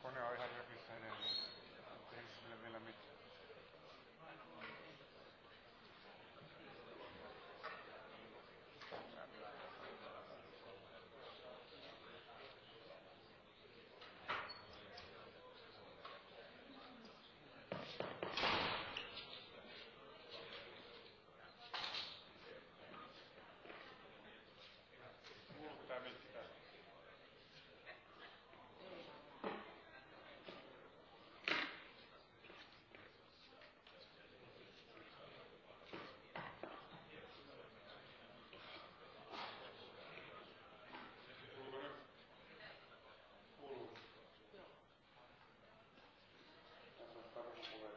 Kone on ihan rökissä edelleen. En tehnyt sille vielä mitään. Kuuluuko tää mikki tästä? Kuuluuko nyt? Kuuluu. Tässä on karhupuheet.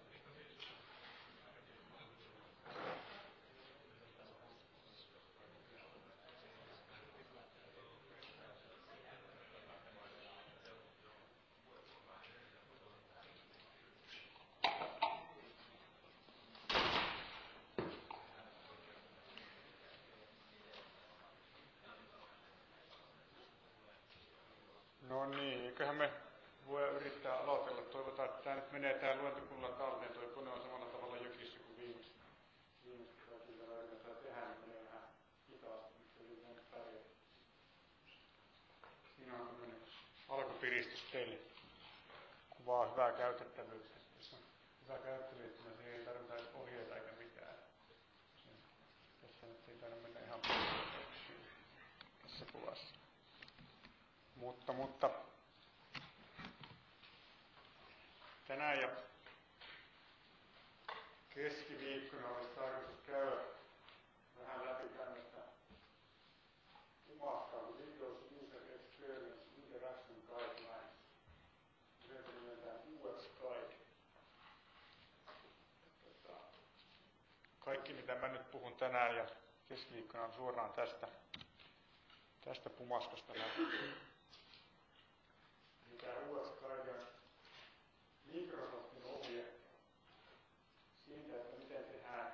No niin, eiköhän me voi yrittää aloitella. Toivotaan, että tää nyt menee tää luentokunnan talteen. Toi kone on samalla tavalla jökissä kuin viimeksi. Viimeksi tällä yritetään tehdä, niin menee vähän hitaasti, mutta yritetään nyt pärjätä. Siinä on tämmönen alkupiristys teille. Kuvaa hyvää käytettävyyttä. Tässä on hyvä käytettävyyttä, niin siihen ei tarvita ohjeita eikä mitään. Tässä nyt ei tarvitse mennä ihan tässä kuvassa. Mutta tänään ja keskiviikkona olisi tarkoitus käydä vähän läpi tämmöistä pumaskaa kuin Windows User Experience Interaction Guidelines. Yleensä nimetään UX Guide. Kaikki mitä mä nyt puhun tänään ja keskiviikkona on suoraan tästä pumaskasta läpi. Mikä UX Guide on Microsoftin ohje siitä, että miten tehdään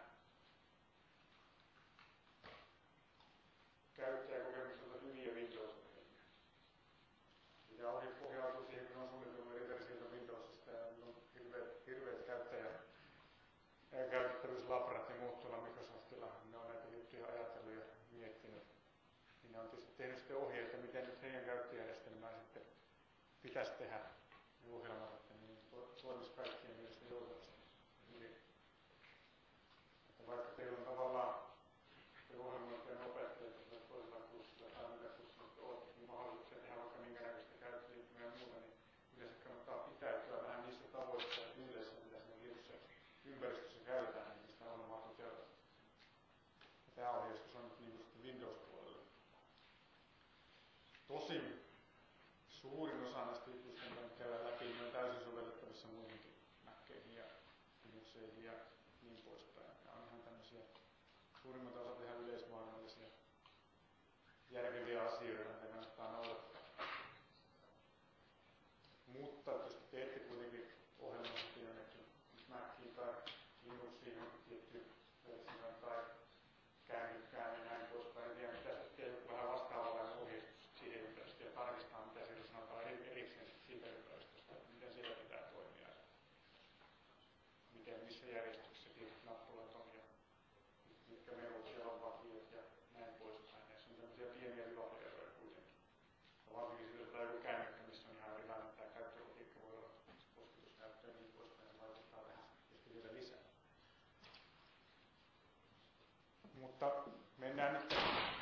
käyttäjäkokemukselta hyviä Windows-ohjelmia. Ja ohje pohjautuu siihen, kun on suunniteltu eri versioita Windowsista ja on hirveät käytettävyyslabrat ja muut tuolla Microsoftilla. Ne on näitä juttuja ajatellut ja miettinyt. Niin ne on tietysti tehnyt sitten ohjeita, miten nyt heidän käyttöjärjestelmään sitten pitäisi tehdä ne ohjelmat, että niin toimisi kaikkien mielestä joutuisesti hyvin. Että vaikka teillä on tavallaan ohjelmoittajan opettajat, jotka toisella kurssilla tai millä kurssilla olette, niin mahdollisuuksia tehdä vaikka minkä näköistä käyttöliittymää ja muuta, niin yleensä kannattaa pitäytyä vähän niissä tavoissa ja yhdessä, mitä siinä tietyssä ympäristössä käytetään, niin mistä ohjelmaa toteutetaan. Ja tämä ohjeistus on nyt niin kuin sitten Windows-puolella. Tosin suurin osa näistä jutuista, mitä nyt käydään läpi, niin on täysin sovellettavissa muihinkin Macceihin ja Linuxeihin ja niin poispäin. Ja on ihan tämmöisiä suurimmat osat ihan yleismaailmallisia järkeviä asioita, mitä kannattaa noudattaa. Mutta jos te teette kuitenkin ohjelmasta jonnekin Maciin tai Linuxiin jonnekin tiettyyn versioon tai kännykkään ja näin poispäin, niin teidän pitäisi tehdä vähän vastaavallainen ohjeistus siihen ympäristöön ja tarkistaa, mitä siellä sanotaan erikseen siitä ympäristöstä, että miten siellä pitää toimia. Miten, missä järjestyksessä tietyt nappulat on ja mitkä menut siellä on vakiot ja näin poispäin. Näissä on tämmöisiä pieniä vivahteeroja kuitenkin. Ja varsinkin sitten jotain joku kännykkä, missä on ihan erilainen tämä käyttölogiikka voi olla kosketusnäyttö ja niin poispäin. Se vaikuttaa tähän sitten vielä lisää. Mutta mennään nyt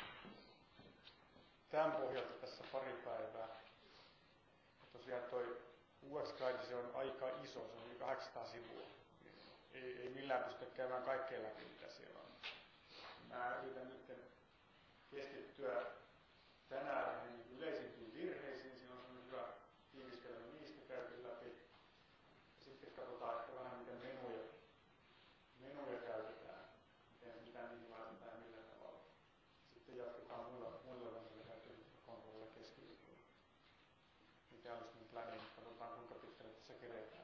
tämän pohjalta tässä pari päivää. Tosiaan toi UX Guide, se on aika iso, se on yli 800 sivua. Ei millään pystytä käymään kaikkea läpi, mitä siellä on. Mä yritän nyt keskittyä tänään näihin yleisimpiin virheisiin. Siinä on sellainen hyvä tiivistelmä niistä käyty läpi. Ja sitten katsotaan ehkä vähän, miten menuja käytetään. Mitä niihin laitetaan ja millä tavalla. Sitten jatketaan muilla kontrollilla keskiviikolla. Mikä olisi mun pläni, katsotaan kuinka pitkälle tässä keretään.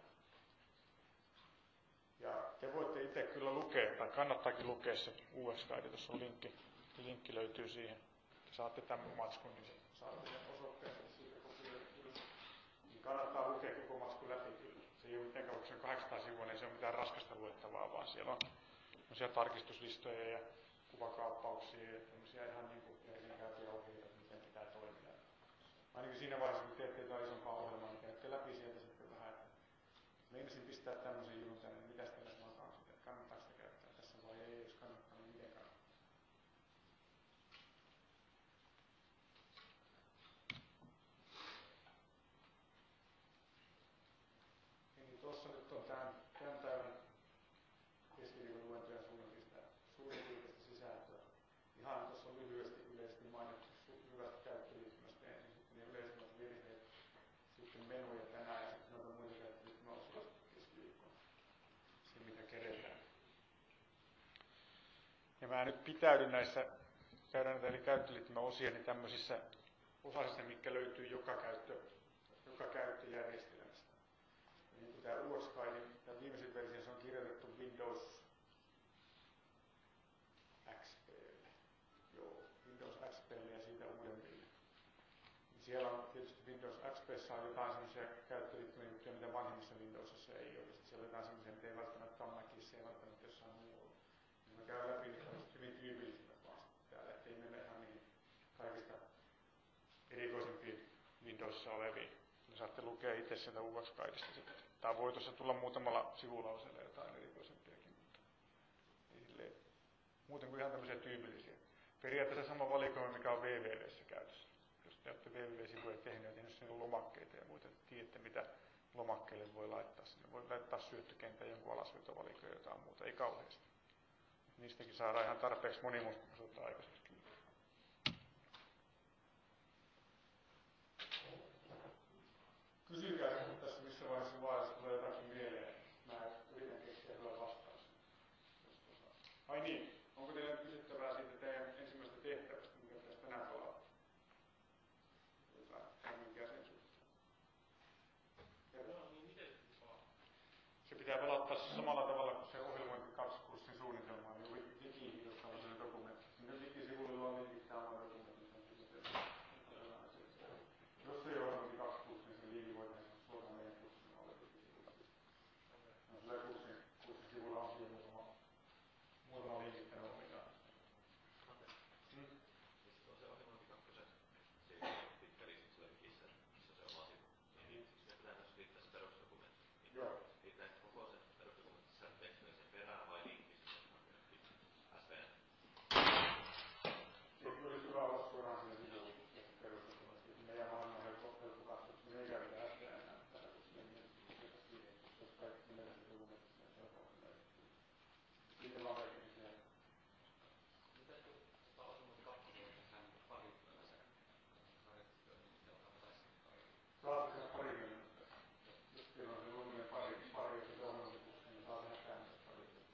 Ja te voitte itse kyllä lukea, tai kannattaakin lukea se UX Guide, tuossa on linkki löytyy siihen. Saatte tämän matskun, niin saatte sen osoitteesta siitä kopioida. Niin kannattaa lukea on 800 sivua, niin se on mitään raskasta luettavaa, vaan siellä on tarkistuslistoja ja kuvakaappauksia ja tämmöisiä ihan niin kuin käytyjä ohjeita, miten pitää toimia. Ainakin siinä vaiheessa, kun teette jotain isompaa ohjelmaa, niin käytte läpi sieltä sitten vähän, että meinasin pistää tämmöisen jutun tänne, niin mitäs tällä sanotaan sitten, että kannattaako sitä käyttää tässä vai ei, jos kannattaa, niin miten kannattaa. Eli tuossa nyt on tämän päivän keskiviikon luentojen suurin piirteistä sisältöä. Ihan tuossa on lyhyesti yleisesti mainittu hyvästä käyttöliittymästä ensin, sitten ne yleisimmät virheet, sitten menuja tänään ja sitten noita muita käyttöliittymäosia keskiviikkona. Se mitä keretään. Ja mä nyt pitäydyn näissä eli käyttöliittymäosia niin tämmöisissä osasissa, mitkä löytyy joka käyttöjärjestelmästä. Ja niin kuin tämä UX Guiden, tämä viimeisen versiossa on kirjoitettu Windows XP:lle. Joo, Windows XP:lle ja siitä uudemmille. Siellä on tietysti Windows XP:ssä on jotain sellaisia käyttöliittymiä juttuja, mitä vanhemmissa Windowsissa ei ole. Sitten siellä on jotain sellaisia, mitä ei välttämättä ole Macissa, ei välttämättä jossain muualla. Niin mä käyn läpi niitä hyvin tyypillisimmät vaan täällä, ettei mennä ihan niihin kaikista erikoisimpiin Windowsissa oleviin. Ne saatte lukea itse sieltä UX Guidesta sitten. Tai voi tuossa tulla muutamalla sivulauseella jotain erikoisempiakin, mutta ei silleen, muuten kuin ihan tämmöisiä tyypillisiä. Periaatteessa sama valikoima, mikä on www:ssä käytössä. Jos te olette www-sivuja tehneet ja tehneet sinne lomakkeita ja muita, tiedätte mitä lomakkeelle voi laittaa. Sinne voi laittaa syöttökentän jonkun alasvyötovalikoja ja jotain muuta, ei kauheasti. Niistäkin saadaan ihan tarpeeksi monimutkaisuutta aikaiseksi. Kysykää tässä missä vaiheessa vaan, jos tulee jotakin mieleen. Mä yritän keksiä hyvän vastauksen. Ai niin, onko teillä kysyttävää siitä teidän ensimmäisestä tehtävästä, mikä pitäisi tänään palata? Mikä sen suhteen? Se pitää palauttaa samalla tavalla kuin se ohjelmointi 2-kurssin suunnitelma, niin Wikiin kirjoittaa sellainen dokumentti. Nyt Wiki-sivuilla on linkittää oman dokumentin. Jos ei ole ohjelmointi 2-kurssi, niin se liivi voi tehdä suoraan meidän kurssilla ole Wiki-sivuilla. No sillä kurssin sivulla on siihen muutama linkittänyt ominaan. On se ohjelmointi 2, se pitkä liisi tulee Wikissä, missä se oma sivu. Niin siksi me pitää myös liittää se perusdokumentti. Joo. Liittää koko sen perusdokumentti sisältö tekstiä sen perään vai linkki sinne SVN? Se olisi hyvä olla suoraan sinne sivuun perusdokumentti. Meidän maailman helppo katsoa, että me ei käytetä SVN tätä, koska me ei mielestä siihen, jos kaikki meidän dokumentit sinne helposti löytyy. Sitten vaan kaikki siellä. Mitä kun ohjelmointi 2 voi tehdä parittuna sen harjoitustyötä, niin alkaa tässä kaikki? Saa tehdä parittuna. Jos teillä on se luonnollinen pari, jos se ohjelmointikurssi, niin saa tehdä tämmöistä parittuna.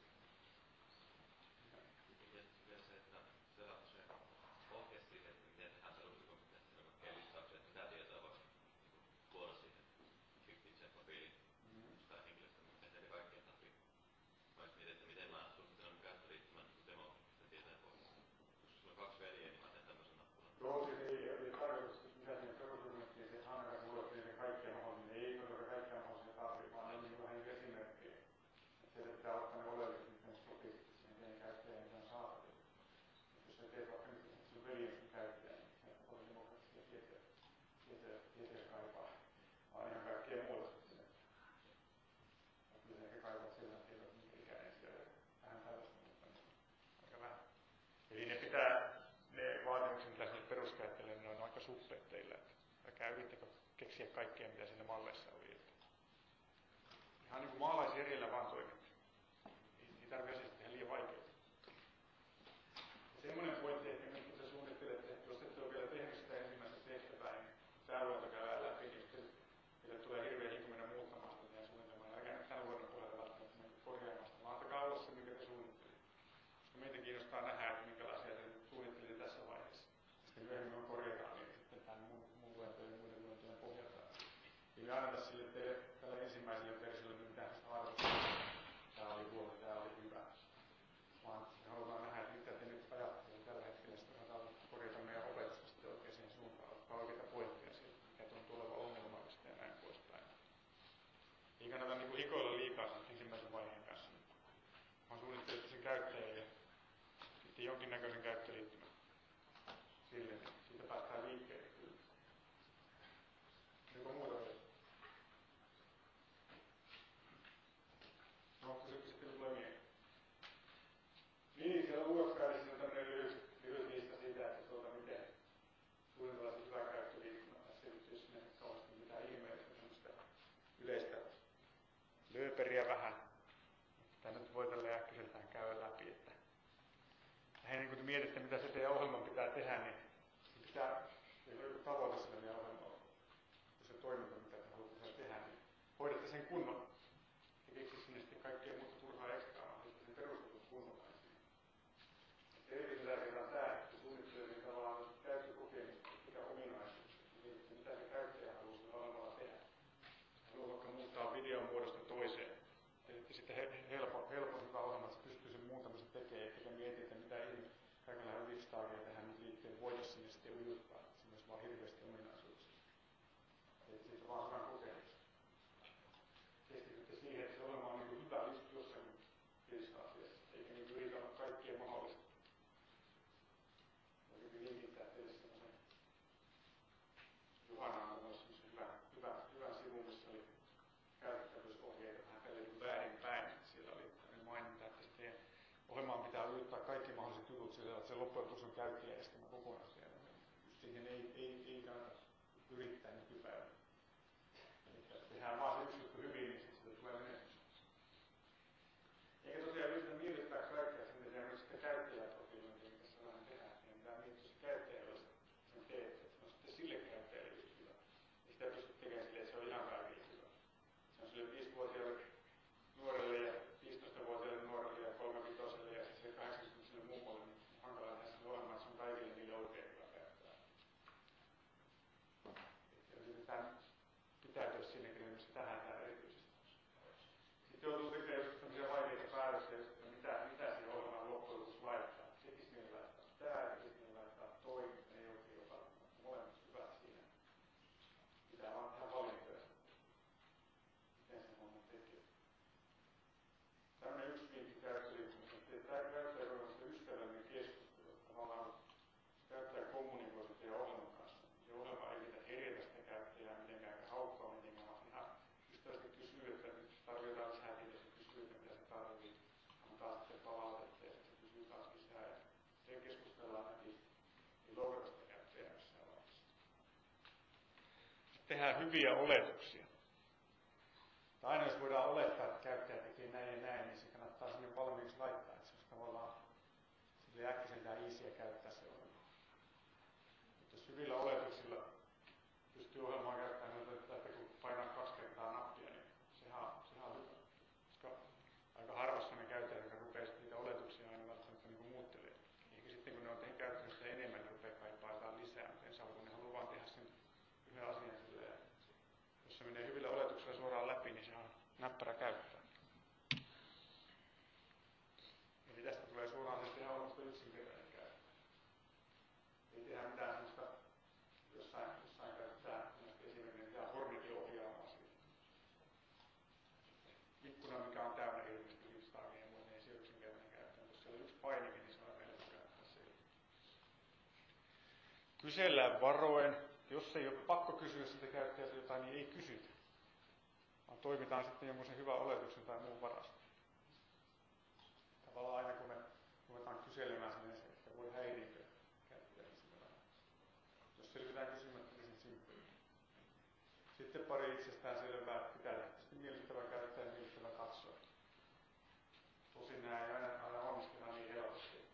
Tietysti vielä se, että siellä on se ohje siitä, että miten tehdään perusdokumentti, että siellä on kaikkea listauksia, että mitä tietoa voi tuoda siihen fiktiiviseen profiiliin jostain henkilöstä, mutta miten ne kaikkea tarvii. Mä olisin mietin, että miten mä suunnittelen käyttöliittymän demo sitä tietää pohjassa. Koska sulla on 2 veljeä, niin mä teen tämmöisen nappulan. Joo, siis ei tarkoitus, mitä siinä perusdokumenttiin, se Hanna luettiin se kaikkea mahdollinen. Ei todella kaikkea mahdollisia tarvitse, vaan ne on niin vähän esimerkkejä. Sieltä pitää ottaa ne oleelliset, miten se sopii siihen teidän käyttäjään, mitä on saatavilla. Jos sä teet vaikka nyt sun veljen sun käyttäjään, niin se on paljon demokraattisia tietoja kaipaa. Vaan ihan kaikkea muuta sitten. Kyllä se ehkä kaipaa sellainen tietoa, että minkä ikäinen siellä vähän tällaista, mutta aika vähän. Eli ne vaatimukset, mitä sinne peruskäyttäjille, ne on aika suppeet teillä. Älkää yrittäkö keksiä kaikkea, mitä siinä malleissa oli. Ihan niin kuin maalaisjärjellä vaan toimitte. Ei tarvitse asiasta tehdä liian vaikeaa. Semmoinen pointti ehkä, kun te suunnittelette, että jos ette ole vielä tehnyt sitä ensimmäistä tehtävää, niin tämä luento käydään läpi, niin teille tulee hirveä hinku mennä muuttamaan sitä teidän suunnitelmaa. Älkää nyt tämän luennon puolella välttämättä korjaamasta, vaan antakaa olla se, mikä te suunnittelitte. Koska meitä kiinnostaa nähdä, että minkälaisia te suunnittelitte tässä vaiheessa. Sitten myöhemmin on korjataan niin sitten tämän mun luentojen ja muiden luentojen pohjalta. Eli anneta sille teille tällä ensimmäiselle versiolle mitään arvosta. Tämä oli huono, tämä oli hyvä. Vaan me halutaan nähdä, että mitä te nyt ajattelette tällä hetkellä. Sitten osataan korjata meidän opetusta sitten oikeaan suuntaan. Ottaa oikeita pointteja siitä, mikä on tuleva ongelmallista ja näin poispäin. Ei kannata hikoilla liikaa löpperiä vähän. Tämä nyt voi tällä äkkiseltään käydä läpi. Että niin kun te mietitte, mitä se teidän ohjelman pitää tehdä, niin pitää, teillä on joku tavoite sillä meidän ohjelmalla. Se toiminta, mitä te haluatte tehdä, niin hoidatte sen kunnolla. Ja keksi sinne sitten kaikkea muuta turhaa ekstraa, vaan sitten sen perustelun kunnolla. Erityisellä kerran tämä, että suunnittelee niin tavallaan käyttökokemusta, mikä ominaisuus, että mitä se käyttäjä haluaa sillä ohjelmalla tehdä. Haluaa vaikka muuttaa videon muodosta toiseen. Ja sitten helppo hyvä ohjelma, että se pystyy sen muun tämmöisen tekemään, eikä miettiä, että mitä kaikenlainen Wixtargia tehdään nyt liittyen, voida sinne sitten ujuttaa. Se on myös vaan hirveästi ominaisuuksia. Että siitä on vaan hyvän kokemus. Keskitytte siihen, että se ohjelma on niin hyvä just jossain lista-asiassa, eikä niin yritä olla kaikkea mahdollista. Ja hyvin linkittää teille semmoisen Juhana on myös hyvän sivun, missä oli käytettävyysohjeita vähän tälleen väärinpäin. Siellä oli maininta, että teidän ohjelmaan pitää ujuttaa kaikki mahdolliset jutut sillä, että se loppujen lopuksi on käyttäjärjestelmä kokonaisuudessaan. Siihen ei kannata yrittää nykypäivänä. Eli tehdään vaan se yksi juttu hyvin, niin sitten sitä tulee menestys. Eikä tosiaan yritä miellyttää kaikkea sen, että tehdään sitten käyttäjäprofilointia, mitä sellainen tehdään. Meidän pitää miettiä, se käyttäjälle sen teette, että se on sitten sille käyttäjälle just hyvä. Ja sitä pystyt tekemään silleen, että se on ihan kaikille hyvä. Se on sille 5-vuotiaalle nuorelle ja 15-vuotiaalle nuorelle ja 35-vuotiaalle ja sitten 80-vuotiaalle mummolle, niin hankala tehdä sen ohjelmaa, että se on kaikille niille oikein hyvä käyttää. Että yritetään pitäytyä siinäkin, että se tähän erityisesti. Sitten joutuu tekemään just tämmöisiä vaikeita päätöksiä, että mitä siihen ohjelmaan loppujen lopuksi laittaa. Tekis mieli laittaa tää ja tekis mieli laittaa toi, mutta ei oikein jopa molemmat hyvät siinä. Pitää vaan tehdä valintoja. Miten se homma tekee. Tämmöinen yksi vinkki käyttöliittymistä, että tämä käyttäjäkohdasta ystävällinen keskustelu. Tavallaan käyttäjä kommunikoi sitten ohjelman kanssa. Se ohjelma ei niitä herjetä sitä käyttäjää mitenkään haukkaa mitenkään, vaan ihan ystävällisesti kysyy, että nyt tarvitaan lisää tietoa, kysyy, että mitä se tarvitsee. Antaa sitten palautetta ja sitten kysyy taas lisää. Ja sen keskustellaan läpi. Ei loukata sitä käyttäjää missään vaiheessa. Tehdään hyviä oletuksia. Aina jos voidaan olettaa, että käyttäjä tekee näin ja näin, niin se kannattaa sinne valmiiksi laittaa, että se olisi tavallaan sille äkkiseltään easyä käyttää se ohjelma. Mutta jos hyvillä oletuksilla pystyy ohjelmaa käyttämään, että kun painaa 2 kertaa nappia, niin sehän on hyvä. Koska aika harvassa ne käyttäjät, jotka rupeaa niitä oletuksia aina välttämättä niin muuttelemaan. Eikä sitten kun ne on käyttänyt sitä enemmän, niin rupeaa kaipaamaan lisää, mutta ensi alkuun ne haluaa vaan tehdä sen yhden asian silleen. Jos se menee hyvillä oletuksilla suoraan läpi, niin se on näppärä käyttää. Eli tästä tulee suoraan se tehdä omasta yksinkertainen käyttää. Ei tehdä mitään sellaista, jossain käyttää esimerkiksi Hornetin ohjaamaa siitä. Ikkuna, mikä on täynnä ilmeisesti Wixtargia ja muuten, ei se yksinkertainen käyttää. Jos siellä on yksi painikin, niin se on aika helppo käyttää se. Kysellään varoen. Jos ei ole pakko kysyä sitä käyttäjältä jotain, niin ei kysytä. Vaan toimitaan sitten jonkun hyvän oletuksen tai muun varasta. Tavallaan aina kun me ruvetaan kyselemään sen, että ehkä voi häiriintyä käyttäjälle sillä vähän. Jos selvitään kysymättä, niin sen simppeli. Sitten pari itsestään selvää, että pitää tehdä sitten miellyttävä käyttäjä ja miellyttävä katsoa. Tosin nämä ei aina onnisteta niin helposti.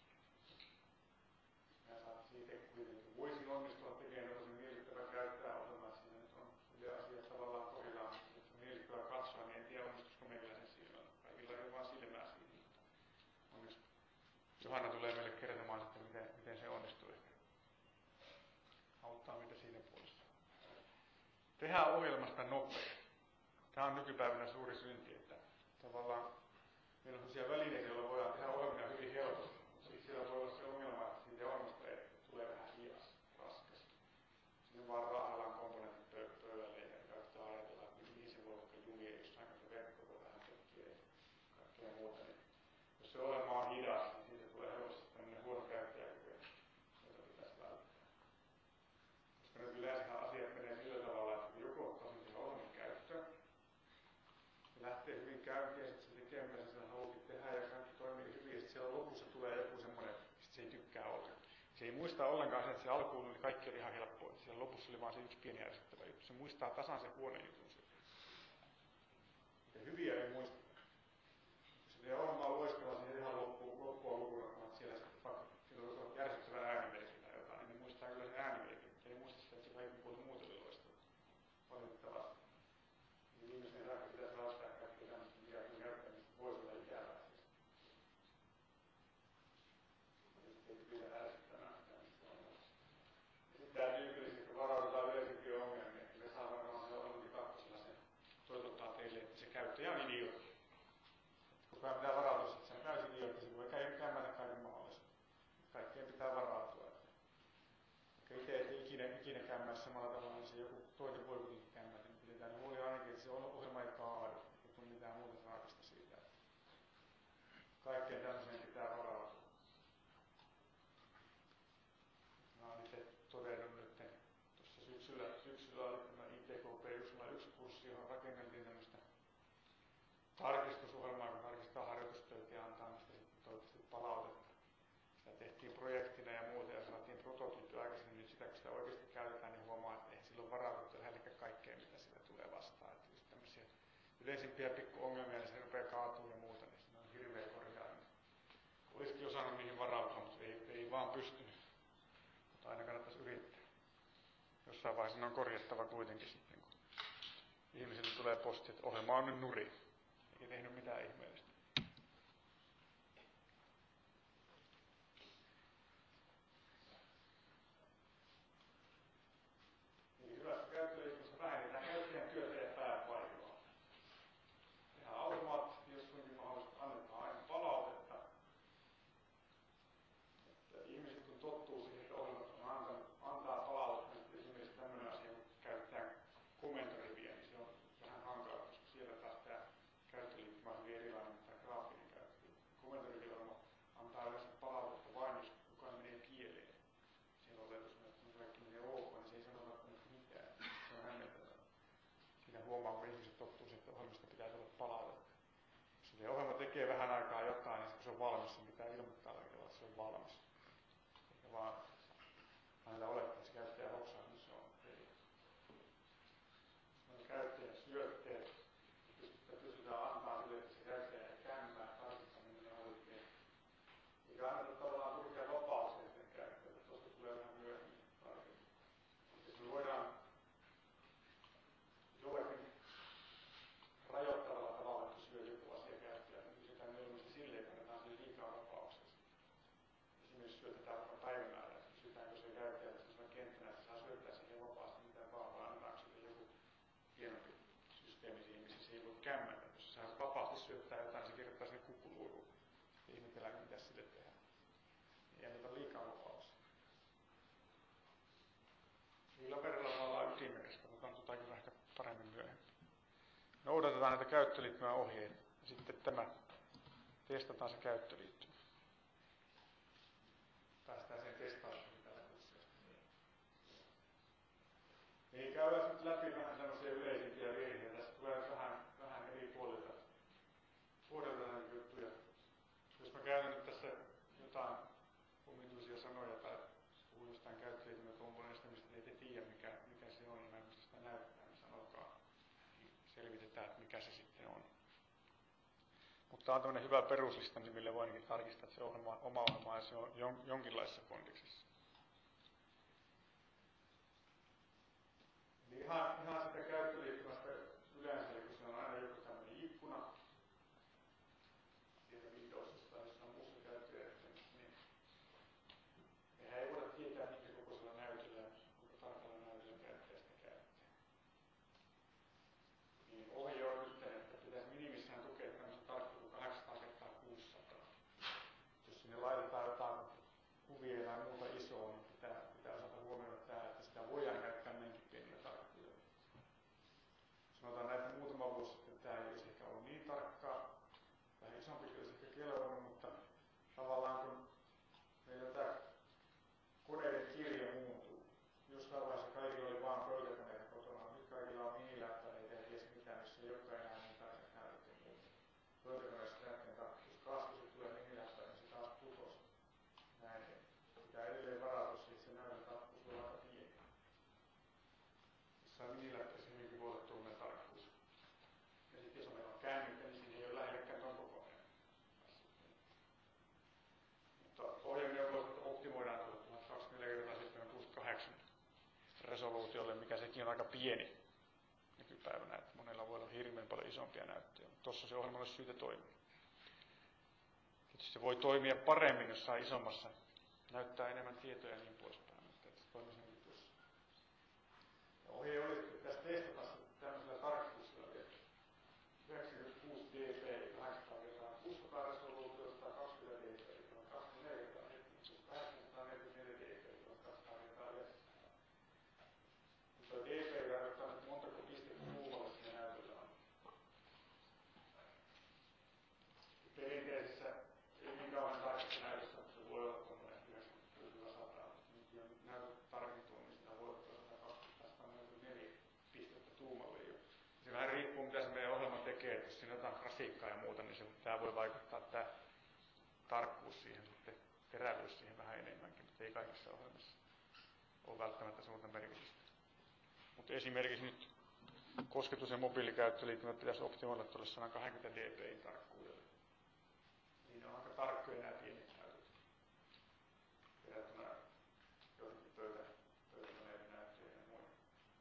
Mä saan siitä kuitenkin. Voisin onnistua tekemään tämmöisen miellyttävän käyttää ohjelmaa, että siinä nyt on yhden asiat tavallaan kohdillaan. Jos on miellyttävää katsoa, niin en tiedä onnistuisiko meikäläisen silmällä. Kaikilla ei ole vaan silmää siihen. Onneksi Johanna tulee meille kertomaan sitten, miten se onnistuu ehkä. Auttaa meitä siinä puolessa. Tehdään ohjelmasta nopea. Tämä on nykypäivänä suuri synti, että tavallaan meillä on sellaisia välineitä, joilla voidaan tehdä ohjelmia hyvin helposti. Sitten siellä voi olla se ongelma, että siitä ohjelmasta tulee vähän hidas, raskas. Sinne vaan raahallaan komponentit pöydälle ja käyttää ajatella, että mihin se voi vaikka jumia, jos aina verkko voi vähän tekkiä ja kaikkea muuta. Niin jos se ohjelma on hidas, niin siitä tulee helposti tämmöinen huono käyttäjäkokemus, jota pitäisi välttää. Koska nyt yleensä asiat menee sillä tavalla, että joku ottaa sen ohjelman käyttöön ja lähtee hyvin käyntiin ja sitten se tekee, mitä se haluakin tehdä ja kaikki toimii hyvin ja sitten siellä lopussa tulee joku semmoinen, että se ei tykkää ollenkaan. Se ei muista ollenkaan sen, että se alkuun oli kaikki oli ihan helppoa. Siellä lopussa oli vaan se yksi pieni ärsyttävä juttu. Se muistaa tasan sen huonon jutun. Ja hyviä ei muisteta. Jos ne ohjelmaa lueskellaan siihen ihan loppua lukuun, että siellä on järjestettävä äänimerkki tai jotain, niin ne muistaa kyllä se äänimerkki, mutta ei muista sitä, että se kaikki puolta muuten oli loistava. Valitettavasti. Niin viimeisen saakka pitäisi välttää kaikkea tämmöistä, mikä on käyttämistä voisi olla ikävää. Ei pidä ärsyttämään tämmöistä ongelmista. Ja sitten tämä tyypillisesti, kun varaudutaan yleisempiä ongelmia, niin me saa varmaan se ohjelmointi kakkosella sen toivottaa teille, että se käyttäjä on idiootti. Koko ajan pitää varautua, että se on täysin idiootti, se voi kämmätä kaiken mahdollisen. Kaikkeen pitää varautua. Vaikka itse ei ikinä kämmäisi samalla tavalla, niin se joku toinen voi kuitenkin kämmätä, niin pidetään huoli ainakin, että se ohjelma ei kaadu, ei tule mitään muuta traagista siitä. Kaikkeen tämmöiseen pitää varautua. Mä oon itse todennut nyt, tuossa syksyllä oli tämä ITKP 101 kurssi, johon rakenneltiin tämmöistä tarkistusohjelmaa, kun tarkistaa harjoitustöitä ja antaa niistä sitten toivottavasti palautetta. Sitä tehtiin projektina ja muuta ja saatiin prototyyppi aikaisemmin. Nyt sitä, kun sitä oikeasti käytetään, niin huomaa, että eihän silloin varauduttu lähellekään kaikkea, mitä sillä tulee vastaan. Että just tämmöisiä yleisimpiä pikkuongelmia, niin se rupeaa kaatumaan ja muuta, niin siinä on hirveä korjaaminen. Olisikin osannut niihin varautua, mutta ei vaan pystynyt. Mutta aina kannattaisi yrittää. Jossain vaiheessa ne on korjattava kuitenkin sitten, kun ihmisille tulee posti, että ohjelma on nyt nuri. Eikä tehnyt mitään ihmeellistä. Niin hyvästä käyttöliikkuista vähennetään käyttäjän työtä ja pääpainoa. Tehdään automaattisesti, jos suinkin mahdollista, annetaan aina palautetta. Että ihmiset kun tottuu siihen, että ohjelmat antaa palautetta, niin esimerkiksi tämmöinen asia, kun käytetään komentoriviä, niin se on vähän hankala, koska siellä taas tämä käyttöliittymä on hyvin erilainen, tämä graafinen käyttöliittymä. Komentorivilla antaa yleensä palautetta vain, jos kukaan menee kieleen. Siellä oletusena, että kaikki menee ok, niin se ei sano välttämättä mitään. Se on hämmentävää. Siinä huomaa, kun ihmiset tottuu siihen, että ohjelmista pitää tulla palautetta. Jos se ohjelma tekee vähän aikaa jotain, niin kun se on valmis, sen pitää ilmoittaa kaikilla, että se on valmis. Eikä vaan aina olettaa, että se käyttäjä hoksaa, niin se on. Ei. No, käyttäjän syötteet. Pystytään antaa sille, että se käyttäjä ei kämmää, tarkistaminen menee oikein. Eikä anneta tavallaan turkia vapauksia sen käyttäjälle. Tuosta tulee vähän myöhemmin tarkemmin. Jos me voidaan jollakin rajoittavalla tavalla kysyä joku asia käyttäjälle, niin kysytään mieluummin silleen, että annetaan sille liikaa vapauksia. Esimerkiksi syötetään vaikka päivämäärä, että kysytäänkö se käyttäjälle sellaisella kenttänä, että saa syöttää siihen vapaasti mitä vaan, vai annetaanko sille joku hienompi systeemi siihen, missä se ei voi kämmätä. Jos se vapaasti syöttää jotain, se kirjoittaa sinne kukkuluuruun. Ihmetellään, mitä sille tehdään. Ei anneta liikaa vapauksia. Niillä perillä ollaan ytimekästä, otetaan jotakin vähän paremmin myöhemmin. Noudatetaan näitä käyttöliittymän ohjeita. Ja sitten testataan se käyttöliittymä. Päästään siihen testaukseen tällä kurssilla. Niin käydään nyt läpi vähän tämmöisiä yleisimpiä virheitä. Tässä tulee vähän eri puolilta näitä juttuja. Jos mä käytän nyt tässä jotain omituisia sanoja tai puhun jostain käyttöliittymäkomponentista, mistä te ette tiedä mikä se on, ja mä en muista sitä näyttää, niin sanokaa. Selvitetään, että mikä se sitten on. Mutta tämä on tämmöinen hyvä peruslista, niin millä voi ainakin tarkistaa, että se on oma ohjelma ja se on jonkinlaisessa kondiksessa. Eli ihan sitä käyttöliittymästä yleensä, kun se on aina joku tämmöinen ikkuna, siellä Windowsissa tai jossain muussa käyttöjärjestelmässä, niin mehän ei voida tietää, minkä kokoisella näytöllä, kuinka tarkalla näytöllä käyttäjä sitä käyttää. Niin ohje on nyt, että pitäisi minimissään tukea tämmöistä tarkkuutta 800 kertaa 600. Jos sinne laitetaan jotain kuvia tai muuta isoa, niin pitää osata huomioida tämä, että sitä voidaan käyttää näinkin pienillä tarkkuudella. resoluutiolle, mikä sekin on aika pieni nykypäivänä, että monella voi olla hirveän paljon isompia näyttöjä, mutta tuossa se ohjelma olisi syytä toimia. Tietysti se voi toimia paremmin, jos saa isommassa, näyttää enemmän tietoja ja niin poispäin, mutta että se toimii sen tuossa. Ohje oli, että pitäisi testata tämmöisellä tarkkuuksella vielä. 96 dpi, 800 kertaa 600 resoluutiosta, 20 dpi, 24 kertaa 844 dpi, 200 kertaa 900. Mutta dpi tarkoittaa nyt montako pistettä tuumalle siinä näytöllä on. Perinteisessä ei niin kauan tarkassa näytössä, mutta se voi olla tuollainen 90-100. Nyt on näytöt tarkentunut, niin sitä voi olla 120-144 pistettä tuumalle jo. Se vähän riippuu, mitä se meidän ohjelma tekee, että jos siinä on jotain grafiikkaa ja muuta, niin tämä voi vaikuttaa tämä tarkkuus siihen, sitten terävyys siihen vähän enemmänkin, mutta ei kaikissa ohjelmissa ole välttämättä suurta merkitystä. Mutta esimerkiksi nyt kosketus- ja mobiilikäyttöliittymät pitäisi optimoida tuolle 120 dpi tarkkuudelle. Niin on aika tarkkoja nämä pienet näytöt. Verrattuna johonkin pöytäkoneiden näyttöihin ja muihin.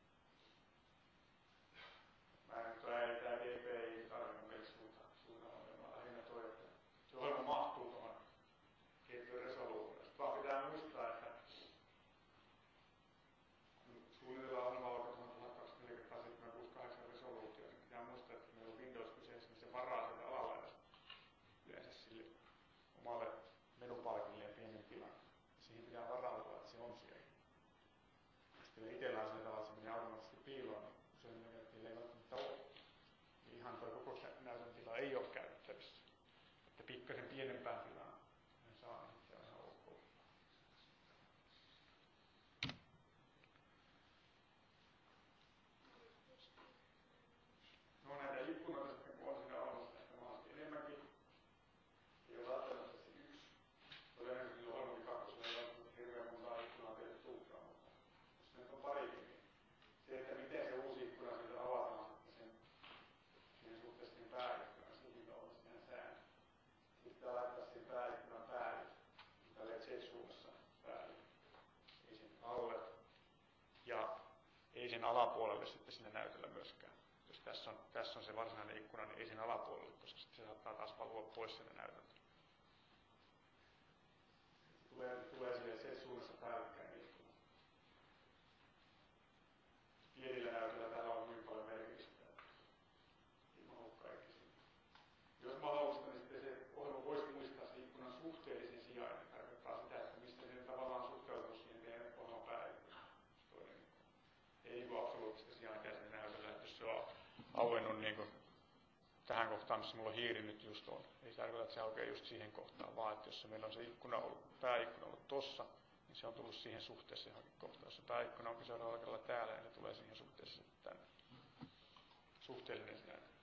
Mä en nyt tämä DPI-tarkemmin meille suurta ongelmaa. Lähinnä toi, että se ohjelma mahtuu tuohon tiettyyn resoluutioon. Sitten vaan pitää muistaa, että kun suunnitellaan ohjelmaa vaikka 1240x768 resoluutio, niin pitää muistaa, että meillä on Windows kyseessä, niin se varaa sieltä alalaidasta yleensä sille omalle menupalkille ja pienen tilan. Siihen pitää varautua, että se on siellä. Sitten itsellä on sillä tavalla, että se menee automaattisesti piiloon, niin useimmilla käyttäjillä ei välttämättä ole. Niin ihan tuo koko näytön tila ei ole käytettävissä. Että pikkasen pienempään tilaan ne saa, niin se on ihan ok. No näitä ikkunoita sitten kun on siinä ohjelmassa ehkä mahdollisesti enemmänkin. Ei ole välttämättä se yksi. Todennäköisesti ohjelmakin kakkosella ei välttämättä hirveän montaa ikkunaa teille tulekaan, mutta jos nyt on parikin, niin se, että miten se uusi ikkuna sieltä avataan sitten siihen suhteessa siihen pääikkunaan, siihen on ihan säännö. Sitten pitää laittaa siihen pääikkunan päälle, tälleen Z-suunnassa päälle. Ei sen alle ja ei sen alapuolelle sitten siinä näytöllä myöskään. Jos tässä on se varsinainen ikkuna, niin ei sen alapuolelle, koska sitten se saattaa taas valua pois sieltä näytöltä. Tulee siihen Z-suunnassa päällekkäin ikkuna. Pienillä näytöillä tällä on hyvin paljon merkitystä. Ei mahdu kaikki sinne. Jos mahdollista, niin sitten se ohjelma voisi muistaa sen ikkunan suhteellisen sijainnin. Tarkoittaa sitä, että mistä se tavallaan suhteutuu siihen teidän ohjelman pääikkunaan. Ei niin kuin absoluuttista sijaintia sen näytöllä, että jos se on auennut niin kuin tähän kohtaan, missä mulla hiiri nyt just on. Ei tarkoita, että se aukeaa just siihen kohtaan, vaan että jos se meillä on se pääikkuna ollut tossa, niin se on tullut siihen suhteessa johonkin kohtaan. Jos se pääikkuna onkin seuraavalla kerralla täällä, niin se tulee siihen suhteessa tänne. Suhteellinen se näyttää.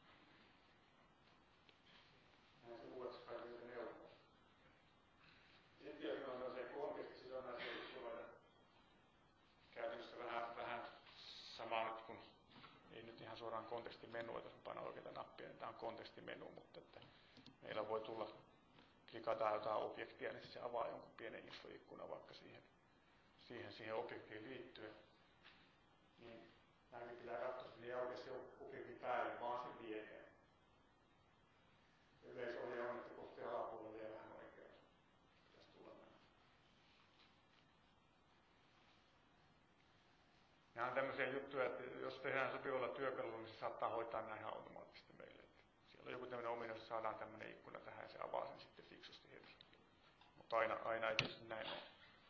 Näin se vuodeksi kaikille neuvoa. Sitten jos on sellaisia kontekstisidonnaisia ikkunoita, käytännössä vähän sama nyt kuin, ei nyt ihan suoraan kontekstimenu, että jos painaa oikeita nappia, niin tämä on kontekstimenu, mutta että meillä voi tulla, klikataan jotain objektia, niin se avaa jonkun pienen infoikkunan vaikka siihen objektiin liittyen. Niin näinkin pitää katsoa, että ei aukea se objektin päälle, vaan sen viereen. Yleisohje on, että kohti alapuolelle ja vähän oikealle. Pitäisi tulla näin. Nämä on tämmöisiä juttuja, että jos tehdään sopivalla työkalulla, niin se saattaa hoitaa näin automaattisesti meille. Että siellä on joku tämmöinen ominaisuus, saadaan tämmöinen ikkuna tähän ja se avaa sen sitten fiksusti heti. Mutta aina ei tietysti näin ole.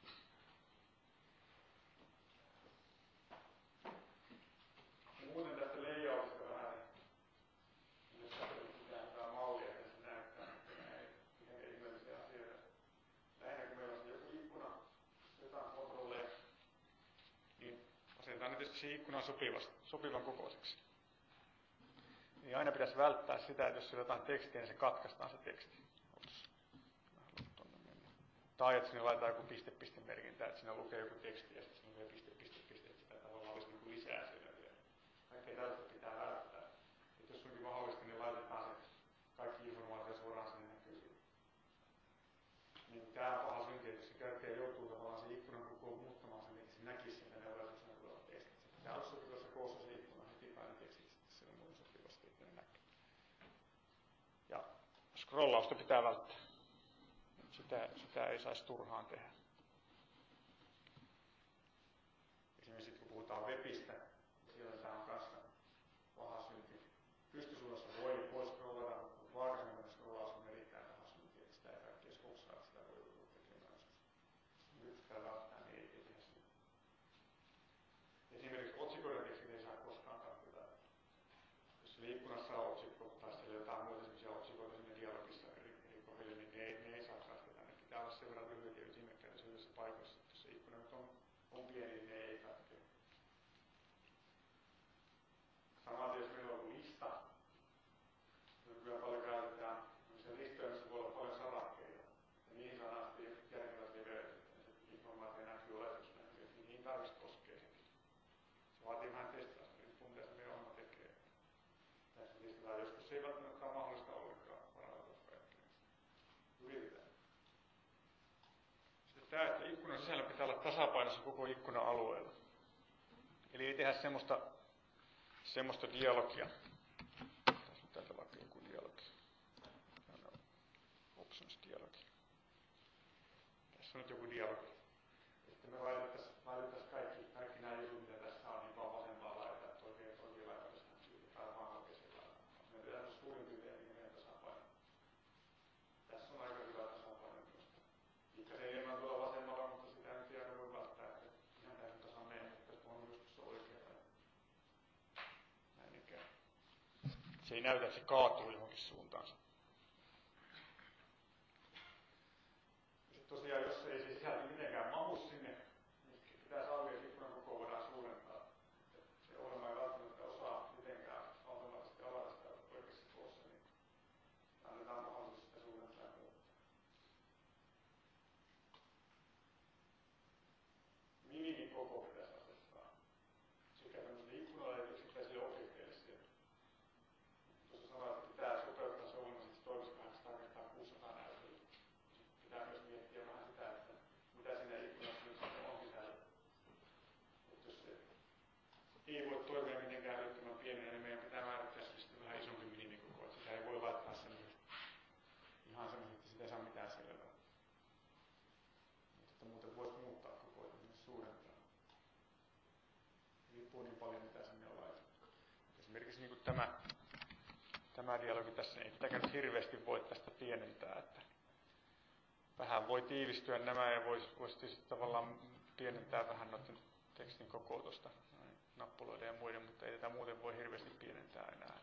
Muuten tästä layoutista vähän, jos katsotaan mitään hyvää mallia, että se näyttää, että ihan ihmeellisiä asioita. Lähinnä kun meillä on joku ikkuna, jotain kontrolleja, niin asetetaan nyt tietysti siihen ikkunan sopivan kokoiseksi. Niin aina pitäisi välttää sitä, että jos siellä on jotain tekstiä, niin se katkaistaan se teksti. Tai että sinne laitetaan joku piste-piste-merkintä, että siinä lukee joku teksti ja sitten siinä lukee piste-piste-piste, että sitä tavallaan olisi niin kuin lisää siellä vielä. Kaikkea tällaista pitää välttää. Että jos onkin mahdollista, niin laitetaan se kaikki informaatio suoraan sinne näkyviin. Niin tämä on paha synti, että jos se käyttäjä joutuu tavallaan se ikkunan koko muuttamaan sen, niin se näkisi sieltä ne oletuksena tulevat Rollausta pitää välttää. Sitä ei saisi turhaan tehdä. Esimerkiksi kun puhutaan webistä, siellä tämä on kanssa paha synti. Pystysuunnassa voi scrollata, mutta vaarallinen scrollaus on erittäin paha synti, että sitä ei kaikkea skoksaa, että sitä voi joutua tekemään. Nyt sitä välttää, niin ei tehdä sitä. Esimerkiksi otsikoiden tekstit ei saa koskaan katsota. Jos siellä ikkunassa on otsikko tai siellä jotain muuta sellaisia otsikoita siinä dialogissa eri kohdille, niin ne ei saa katketa. Ne pitää olla sen verran lyhyitä ja ytimekkäitä sellaisissa paikoissa, että jos se ikkuna nyt on pieni, niin ne ei katke. Samaten jos meillä on joku lista, nykyään paljon käytetään, niin se listoissa voi olla paljon sarakkeita. Ja niihin saadaan sitten järkevästi löytyä. Se informaatio näkyy oletus näkyy, että niihin tarvitsisi koskea heti. Se vaatii vähän testausta, riippuu mitä se meidän ohjelma tekee. Tässä listataan joskus se ei välttämättä ole mahdollista ollenkaan varautua kaikkeen. Yritetään. Sitten tämä, että ikkunan sisällä pitää olla tasapainossa koko ikkunan alueella. Eli ei tehdä semmoista dialogia. Tässä on täältä vaikka joku dialogi. Options-dialogi. Tässä on nyt joku dialogi. Että me laitettaisiin kaikki nämä jutut, mitä tässä on, niin vaan vasempaan laitaan, että oikein laitaan tästä tai vaan oikein laitaan. Me pitää olla suurin piirtein meidän tasapaino. Tässä on aika hyvä tasapaino minusta. Pikkasen enemmän tuolla vasemmalla, mutta sitä nyt ei aina voi välttää, että ihan täysin tasan meidän, että on joskus se oikea laita. Näin ikään. Se ei näytä, että se kaatuu johonkin suuntaansa. Tosiaan, jos ei se sisältö mitenkään mahu sinne, niin pitää sallia, että ikkunan koko voidaan suurentaa. Se ohjelma ei välttämättä osaa mitenkään automaattisesti avata sitä oikeassa koossa, niin annetaan mahdollisuus sitä suurentaa ja muuttaa. Minimikoko pitäisi asettaa sekä tämmöiselle ikkunalle että yksittäisille objekteille siellä. Tuossa sanoin, että pitää sopeuttaa se ohjelma, että se toimisi 800x600 näytöllä. Pitää myös miettiä vähän sitä, että mitä siinä ikkunassa nyt sitten on sisällä. Mutta jos se ei voi toimia mitenkään älyttömän pienenä, niin meidän pitää määrittää sitten vähän isompi minimikoko. Sitä ei voi laittaa semmoiset ihan semmoiset, että sitä ei saa mitään selvää. Mutta muuten voisi muuttaa koko ajan myös suurentaa. Riippuu niin paljon, mitä sinne on laitettu. Esimerkiksi niin kuin tämä dialogi tässä, ei sitäkään nyt hirveästi voi tästä pienentää. Että vähän voi tiivistyä nämä ja voisi tietysti tavallaan pienentää vähän noiden tekstin kokoa tuosta nappuloiden ja muiden, mutta ei tätä muuten voi hirveästi pienentää enää.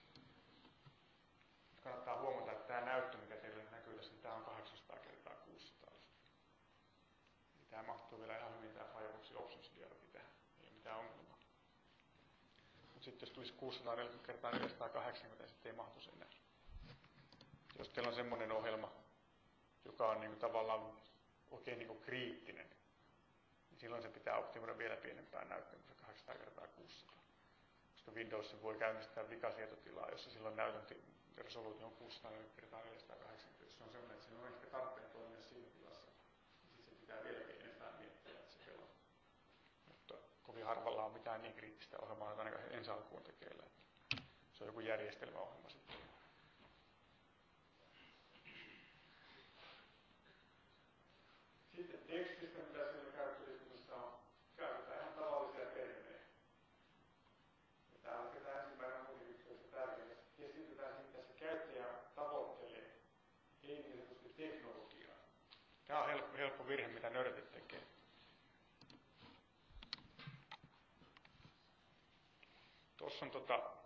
Kannattaa huomata, että tämä näyttö, mikä teille näkyy tässä, niin tämä on 800x600. Eli tämä mahtuu vielä ihan hyvin tämä Firefoxin options-dialogi tähän, ei ole mitään ongelmaa. Mutta sitten jos tulisi 640x480, niin sitten ei mahtuisi enää. Jos teillä on semmoinen ohjelma, joka on niin kuin tavallaan oikein niin kuin kriittinen, niin silloin se pitää optimoida vielä pienempään näyttöön kuin se 800x600. Koska Windows voi käynnistää vikasietotilaa, jossa silloin näytön resoluutio on 640x480. Jos se on semmoinen, että se on ehkä tarpeen toimia siinä tilassa, niin sitten se pitää vielä pienempään miettiä, että se pelaa. Mutta kovin harvalla on mitään niin kriittistä ohjelmaa, jota ainakaan ensi alkuun tekeillä. Se on joku järjestelmäohjelma sitten. Sitten tekstistä, mitä siellä käyttöliittymissä on, käytetään ihan tavallisia termejä. Ja täällä tämä ensimmäinen on yhteydessä tärkeää. Keskitytään siihen, mitä se käyttäjä tavoittelee, ei niin sanotusti teknologiaa. Tämä on helppo virhe, mitä nörtit tekee. Tuossa on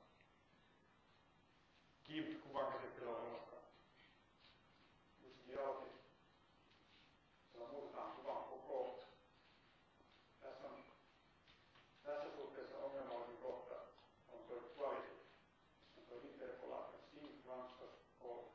GIMP-kuvan käsittelyohjelmasta yksi dialogi. Siellä muutetaan kuvan koko. Tässä suhteessa ongelmallinen kohta on tuo quality. Se on tuo interpolaatio, sync runs all.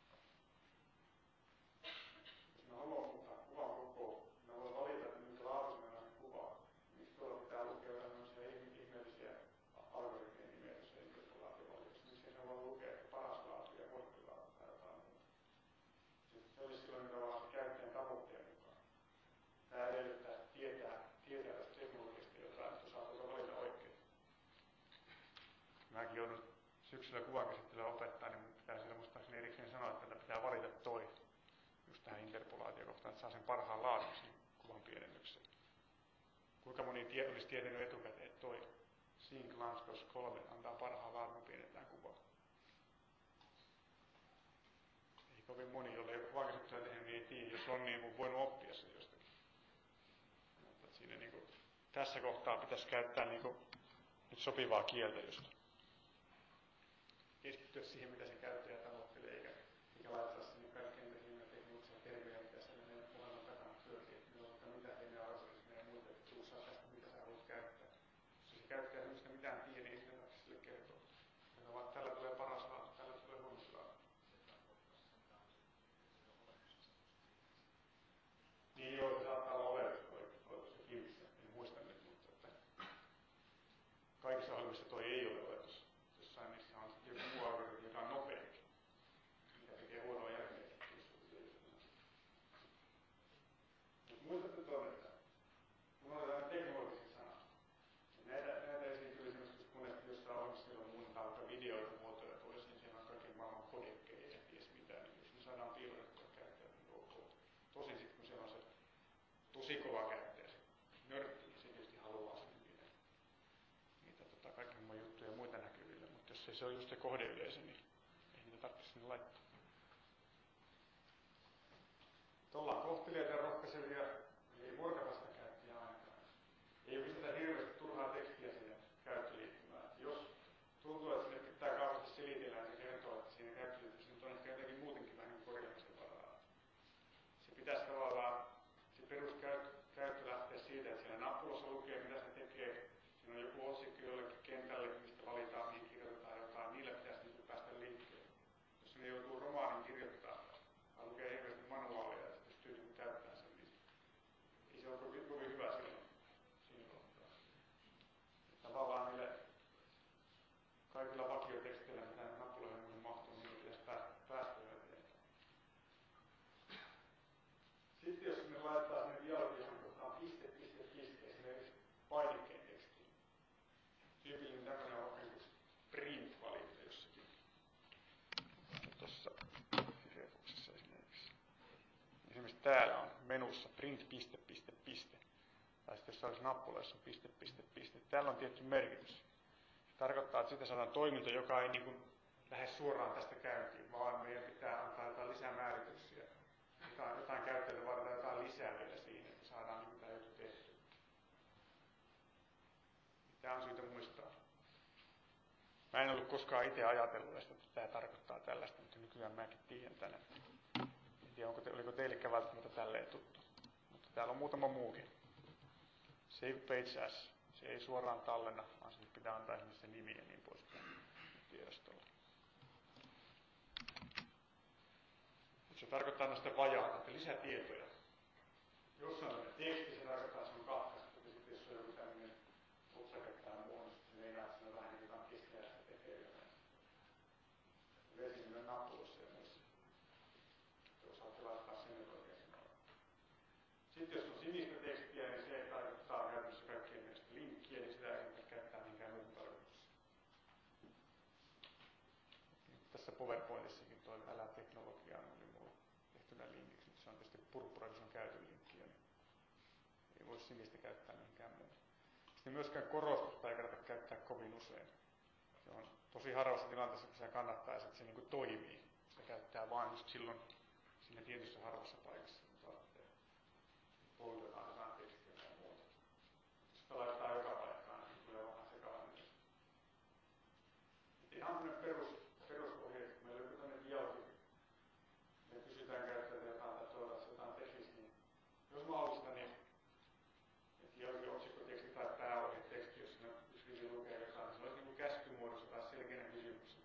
Jos mä haluan muuttaa kuvan koko, mä voin valita, että minkä laatuisena on kuva. Miksi tuolla pitää lukea tämmöisiä ihmeellisiä algoritmien nimeä tuossa interpolaatiovaliossa. Miksi se voi lukea, että paras laatu ja korttilaatu tai jotain muuta. Se olisi silloin tavallaan käyttäjän tavoitteen mukaan. Tämä edellyttää, että tietää tästä teknologiasta jotain, että saa valita oikein. Mäkin joudun syksyllä kuvankäsittelyä opettaa, niin pitää siellä muistaakseni erikseen sanoa, että tätä pitää valita toi just tähän interpolaatiokohtaan, että saa sen parhaan laadun siihen kuvan pienennykseen. Kuinka moni olisi tietänyt etukäteen, että toi Sync Landscross 3 antaa parhaan laadun, pienetään kuvaa. Ei kovin moni, jolle ei ole kuvankäsittelyä tehnyt, niin ei tiedä, jos on, niin voinut oppia sen jostakin. Mutta siinä niin kuin, tässä kohtaa pitäisi käyttää niin kuin, nyt sopivaa kieltä just. Keskittyä siihen, mitä se käyttäjä tavoittelee, eikä laittaa sinne kaikkein teknologisia termejä, mitä siellä meidän ohjelman takana pyörii, että meillä on mitä lineaarismia ja muita, että tuu saa tästä, mitä sä haluat käyttää. Jos se käyttäjä semmoista mitään tiedä, niin ei sitä tarvitse sille kertoa. Meillä vaan tällä tulee paras laatu, tällä tulee huono laatu. Niin joo, se saattaa olla oleellista, oliko se Kimissä, en muista nyt, mutta että kaikissa ohjelmissa toi ei ole oletus. Jossain niissä on joku muu algoritmi, joka on nopeampi, mikä tekee huonoa jälkeen. Mutta muistatte tuonne, kun on tämmöinen teknologisia sanaa. Näitä esiintyy esimerkiksi monesti jossain ohjelmassa, jolla muunnetaan vaikka videoita muotoja toisiin, siellä on kaiken maailman kodekkeja ja ties mitään, niin jos me saadaan piilotettua käyttäjät, niin ok. Tosin sitten kun siellä on se tosi kova käyttäjä, se nörtti, niin se tietysti haluaa sinne niitä kaiken maailman juttuja ja muita näkyville, mutta jos ei se ole just se kohdeyleisö, niin ei niitä tarvitse sinne laittaa. Ollaan kohteliaita ja rohkaisevia, ei muokata sitä käyttäjää ainakaan. Ei pistetä hirveästi turhaa tekstiä siihen käyttöliittymään. Jos tuntuu, että sinne pitää kauheasti selitellä, niin se kertoo, että siinä käyttöliittymässä on ehkä jotenkin muutenkin vähän korjaamisen varaa. Se pitäisi tavallaan, se peruskäyttö lähtee siitä, että siellä nappulassa lukee, mitä se tekee. Siinä on joku otsikko jollekin kentälle, mistä valitaan, mihin kirjoitetaan jotain. Niillä pitäisi niin päästä liikkeelle. Jos ne joutuu romaanin kirjoittamaan, tai lukee hirveästi manuaalia, että pystyy käyttämään sen, niin ei se ole kovin hyvä silloin. Tavallaan niille kaikilla vakioteksteillä, mitä nappuloihin muihin mahtuu, niin pitäisi päästä eteenpäin. Sitten jos me laittaa sinne dialogi, johon kohtaan piste, esimerkiksi painikkeen tekstiin. Tyypillinen tämmöinen on niin kuin print-valinta jossakin. Tuossa Firefoxissa esimerkiksi. Esimerkiksi täällä on menussa print, piste. Tai sitten jos olisi nappula, jossa on piste. Täällä on tietty merkitys. Se tarkoittaa, että sitä saadaan toiminto, joka ei niin kuin lähde suoraan tästä käyntiin, vaan meidän pitää antaa jotain lisämäärityksiä. Jotain käyttäjille vaaditaan jotain lisää vielä siihen, että saadaan niin tämä juttu tehtyä. Tämä on syytä muistaa. Mä en ollut koskaan itse ajatellut, että tämä tarkoittaa tällaista, mutta nykyään mäkin tiedän tänne. En tiedä, oliko teillekään välttämättä tälleen tuttu. Mutta täällä on muutama muukin. Save page as. Se ei suoraan tallenna, vaan sinne pitää antaa esimerkiksi se nimi ja niin poispäin tiedostolla. Se tarkoittaa noista vajaata, että lisätietoja. Jos on sellainen teksti, se tarkoittaa, että se on katkaistu. Ja sitten jos on joku tämmöinen otsake tai muu, niin se ei näe, että se on vähän niin kuin keskellä sitä tekee jotain. Esimerkiksi nappulossa ja muissa. Jos saatte laittaa sen nyt oikein sanoa. Sitten jos on sinistä tekstiä, niin se tarkoittaa käytännössä kaikkien mielestä linkkiä, niin sitä ei kannata käyttää minkään muuhun tarkoitukseen. Tässä PowerPointissakin tuo älä teknologiaa oli mulla tehtynä linkiksi, mutta se on tietysti purppura, kun se on käytön linkkiä, niin ei voi sinistä käyttää mihinkään muuhun. Sitten myöskään korostusta ei kannata käyttää kovin usein. Se on tosi harvassa tilanteessa, kun se kannattaisi, että se niin kuin toimii. Sitä käyttää vain just silloin siinä tietyssä harvassa paikassa, kun saatte poltetaan jotain tekstiä tai muuta. Jos sitä laittaa joka paikkaan, niin tulee vähän sekavainen. Ihan tämmöinen perusohje, kun meillä on joku tämmöinen dialogi, me kysytään käyttäjältä jotain tai toivotaan jotain teknistä, niin jos mahdollista, niin dialogin otsikkoteksti tai pääohjeteksti, jos siinä yksi rivi lukee jotain, niin se olisi niin kuin käskymuodossa tai selkeänä kysymys.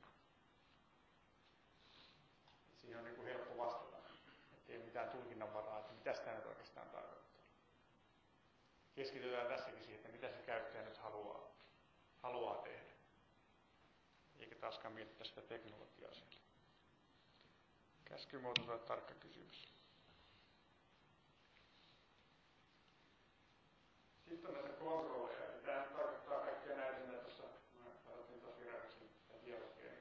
Siihen on niin kuin helppo vastata, ettei ole mitään tulkinnanvaraa, että mitä sitä nyt oikeastaan tarkoittaa. Keskitytään tässäkin siihen, että mitä se käyttäjä nyt haluaa tehdä. Eikä taaskaan mietitä sitä teknologiaa siellä. Käskymuoto on tarkka kysymys. Sitten on näitä kontrolleja. Tämä tarkoittaa kaikkia näitä, mitä tuossa katsottiin tuossa Firefoxin dialogia.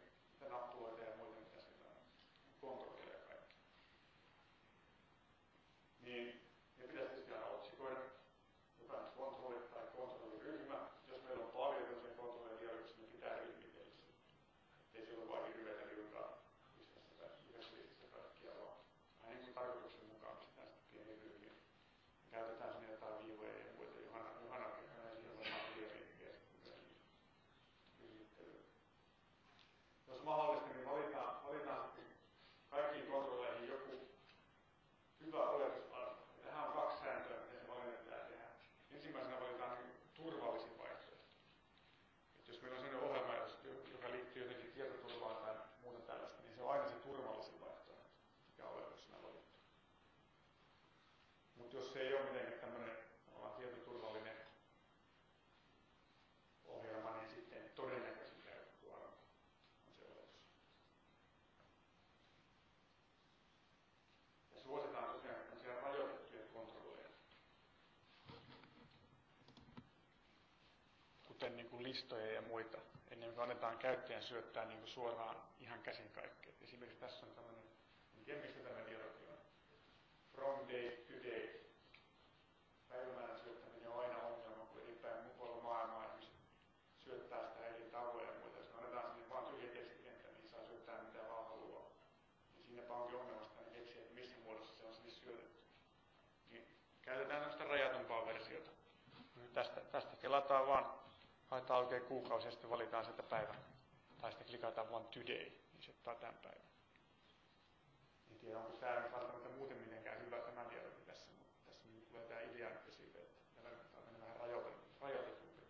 listoja ja muita, ennen kuin annetaan käyttäjän syöttää niin kuin suoraan ihan käsin kaikkea. Esimerkiksi tässä on tämmöinen, en tiedä mistä tämä dialogi on, from date to date. Päivämäärän syöttäminen on aina ongelma, kun eri päin puolella maailmaa ihmiset syöttää sitä eri tavoja ja muita. Jos me annetaan sinne vaan tyhjä tekstikenttä, niin saa syöttää mitä vaan haluaa. Ja siinäpä onkin ongelma, että ne keksii, että missä muodossa se on sinne syötetty. Niin käytetään tämmöistä rajatumpaa versiota. Tästä kelataan vaan, haetaan oikein kuukausi ja sitten valitaan sieltä päivä. Tai sitten klikataan vaan today, niin se ottaa tämän päivän. En tiedä, onko tämä nyt välttämättä muuten mitenkään hyvä tämä dialogi tässä, mutta tässä tulee tämä idea nyt esille, että tämä on vähän rajoitetumpi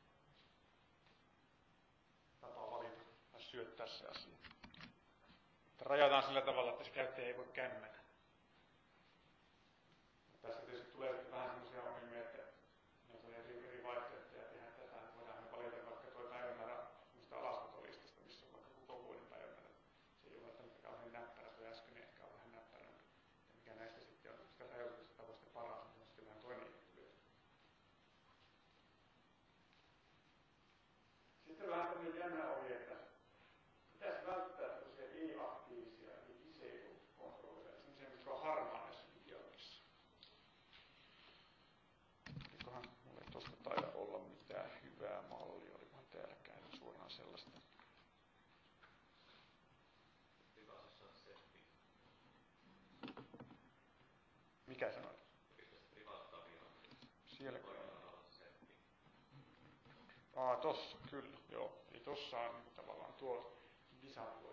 tapa valita tai syöttää se asia. Että rajataan sillä tavalla, että se käyttäjä ei voi kämmätä. Tässä tietysti tulee sitten vähän sellaisia ongelmia, että on eri vaihtoehtoja tehdä tätä. Voidaan me valita vaikka tuo päivämäärä alasotolistasta, missä on vaikka koko vuoden päivämäärä. Se ei ole välttämättä kauhean näppärä, tuo äskeinen ehkä on vähän näppärämpi. Ja mikä näistä sitten on sitä rajoituksesta tavoista paras, niin on sitten vähän toinen juttu. Sitten vähän tämmöinen jännä ohje, että pitäisi välttää tämmöisiä ei-aktiivisia, eli disable-kontrolleja, semmoisia, mitkä on harmaa näissä dialogissa. Eiköhän mulle tuosta taida olla mitään hyvää mallia, olikohan täälläkään suoraan sellaista. Privaasissa on seppi. Mikä sanoit? Privaat-tavio. Sielläkö on? Seppi. Tossa, kyllä, joo. Eli tossa on niin tavallaan tuo disable.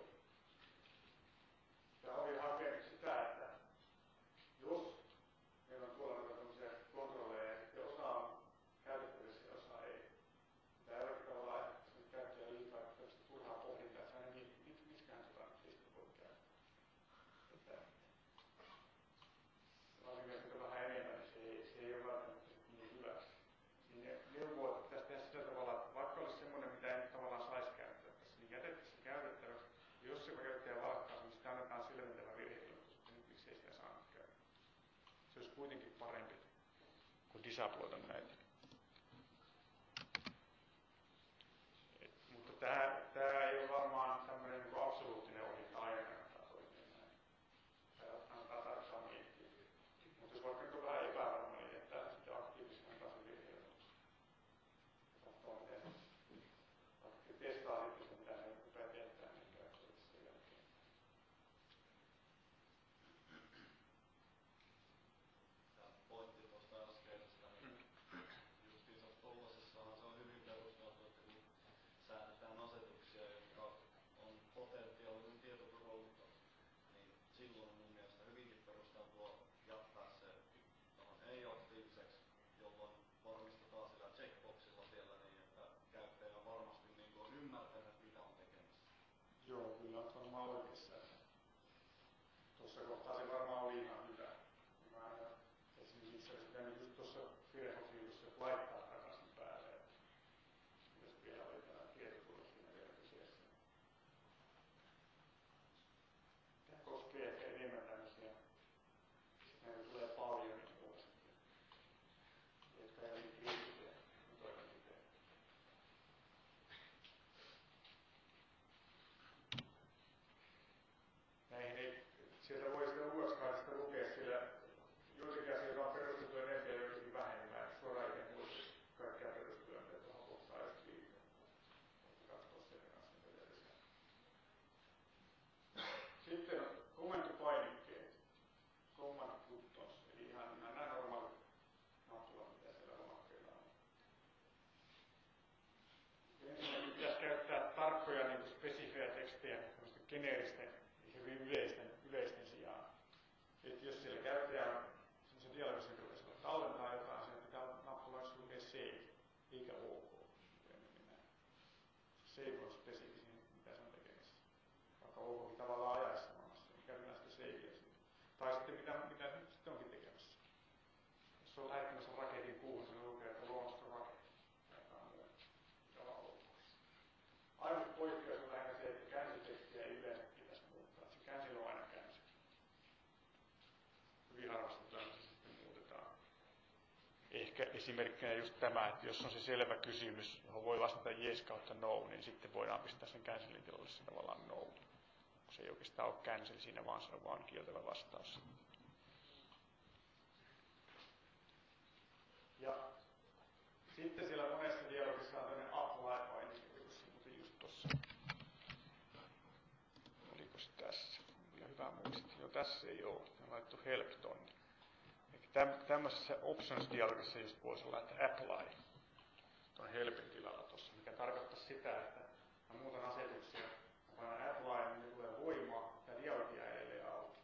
Tämä oli hakee sitä, että jos meillä on tuolla tämmöisiä kontrolleja ja sitten osa on käytettävissä ja osa ei. Tämä ei ole tavallaan aiheuttaa käyttäjä liikaa tämmöistä turhaa pohdintaa, että aina miskään lista voi käyttää. Varsinkin jos sitä vähän enemmän, niin se ei ole välttämättä niin hyväksi. Niin ne neuvoo, että pitäisi tehdä sillä tavalla, että vaikka olisi semmoinen, mitä ei tavallaan saisi käyttää tässä, niin jätettäisiin se käytettäväksi. Ja jos se käyttäjä valkkaa, niin sitä annetaan selventävä virheilmoitus, että nyt miksi ei sitä saanut käyttää. Se olisi kuitenkin parempi kuin disabloida näitä. Mutta tämä ei ole varmaan tämmöinen niin absoluuttinen ohje, että aina kannattaa toimia näin. Tämä kannattaa tarkkaan miettiä. Mutta jos vaikka on vähän epävarma, niin jättää sitten aktiivisesti antaa se virheilmoitus. Katsotaan miten vaikka testaa sitten, mitä ne rupeaa tehdään, niin käyttäjät sen jälkeen. Tämä pointti tuosta äskeisestä, niin justiinsa tuollaisessahan se on hyvin perusteltu, että kun säädetään asetuksia, jotka on potentiaalinen tietoturvaluhka, niin silloin on mun mielestä hyvinkin perusteltua jättää se ei-aktiiviseksi, jolloin varmistetaan sillä checkboxilla siellä niin, että käyttäjä varmasti niin on ymmärtänyt, mitä on tekemässä. Joo, kyllä on varmaan oikeassa. Tuossa kohtaa se varmaan oli ihan hyvä. Esimerkiksi se olisi pitänyt just tuossa Firefoxissa laittaa takaisin päälle, että jos vielä oli tämä tietoturva siinä vielä kyseessä. Tämä koskee ehkä enemmän tämmöisiä, näitä tulee paljon niin tuolla sitten, jotka ei ole niin kriittisiä toimenpiteitä. Näihin ei, sieltä voi sitä UX-kaartista lukea, sillä joitakin asioita on perustettu enemmän ja joitakin vähemmän. Suoraan ikään kuin kaikkia perustuja, mitä tuohon kohtaan just liikaa. Katsoa sen kanssa mitä lisää. Sitten on komentopainikkeet, command buttons, eli ihan nämä normaalit nappulat, mitä siellä lomakkeilla on. Ensinnäkin pitäisi käyttää tarkkoja niin spesifejä tekstejä geneeristen, eli yleisten sijaan. Että jos siellä käyttäjä on semmoisen dialogissa, joka pitäisi tallentaa jotain, siinä pitää nappulassa lukea save, eikä OK. Save on spesifi, mitä se on tekemässä. Vaikka OKkin tavallaan ajaisi samassa, niin käytetään sitä savea siitä. Tai sitten mitä nyt sitten onkin tekemässä. Jos se on lähettämässä raketin kuuhun, se lukee, että launch the rocket. Jotain muuta, mikä on OK. Ainut poikkeus on lähinnä se, että cancel-tekstiä ei yleensä pitäisi muuttaa. Se cancel on aina cancel. Hyvin harvasti tämmöistä sitten muutetaan. Ehkä esimerkkinä just tämä, että jos on se selvä kysymys, johon voi vastata yes kautta no, niin sitten voidaan pistää sen cancelin tilalle se tavallaan no. Se ei oikeastaan ole cancel siinä, vaan se on vaan kieltävä vastaus. Ja sitten siellä monessa dialogissa on tämmöinen apply-painike, mutta just tuossa. Oliko se tässä? Kyllä hyvä muisti. Jo tässä ei ole. On laittu help tonne. Tämmöisessä options-dialogissa just voisi olla, että apply tuon helpin tilalla tuossa, mikä tarkoittaa sitä, että mä muutan asetuksia, mä painan apply, niin ne tulee voimaan, ja dialogi jää edelleen auki.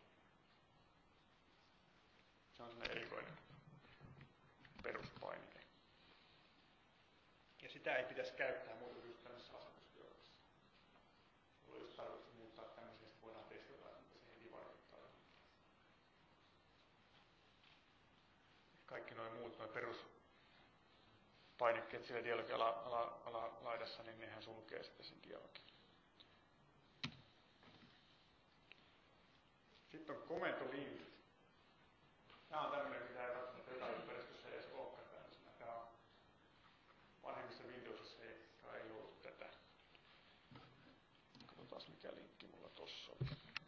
Se on sellainen erikoinen peruspainike. Ja sitä ei pitäisi käyttää muuta kuin tämmöisessä asetusdialogissa. Mulla on just tarkoitus muuttaa tämmöisiä, että voidaan testata, että se heti vaikuttaa. Kaikki nuo muut, nuo peruspainikkeet siellä dialogin alalaidassa, niin nehän sulkee sitten sen dialogin. Sitten on komentolinkit. Tämä on tämmöinen, mitä ei välttämättä joka ympäristössä edes olekaan tämmöisenä. Tämä on vanhemmissa Windowsissa ei ollut tätä. Katsotaan mikä linkki mulla tossa oli.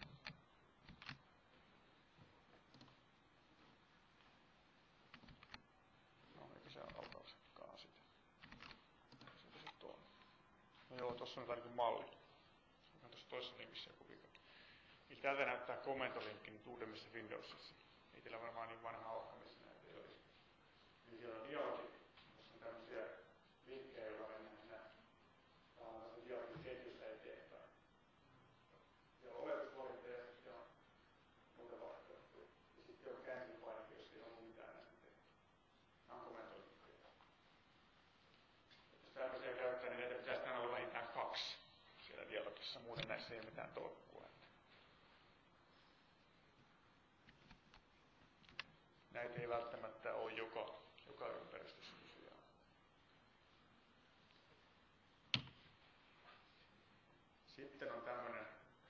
No eikö se aukaisekaan sitä. Sieltä se tuon. No joo, tossa on jotain niin kuin malli. On tuossa toisessa linkissä joku vika. Eli täältä näyttää komentolinkki nyt uudemmissa Windowsissa. Ei teillä varmaan niin vanha olekaan, missä näitä ei olisi. Niin siellä on dialogi, jossa on tämmöisiä linkkejä, joilla mennään siinä dialogin ketjussa eteenpäin. Siellä on oletusvalinta ja sitten on muuta vaihtoehtoja. Ja sitten on cancel-painike, jos ei ole mitään näistä tehty. Nämä on komentolinkkeja. Jos tämmöisiä käyttää, niin näitä pitäisi tänään olla vähintään 2 siellä dialogissa. Muuten näissä ei ole mitään tolkkua. Näitä ei välttämättä ole joka ympäristössä tosiaan. Sitten on tämmöinen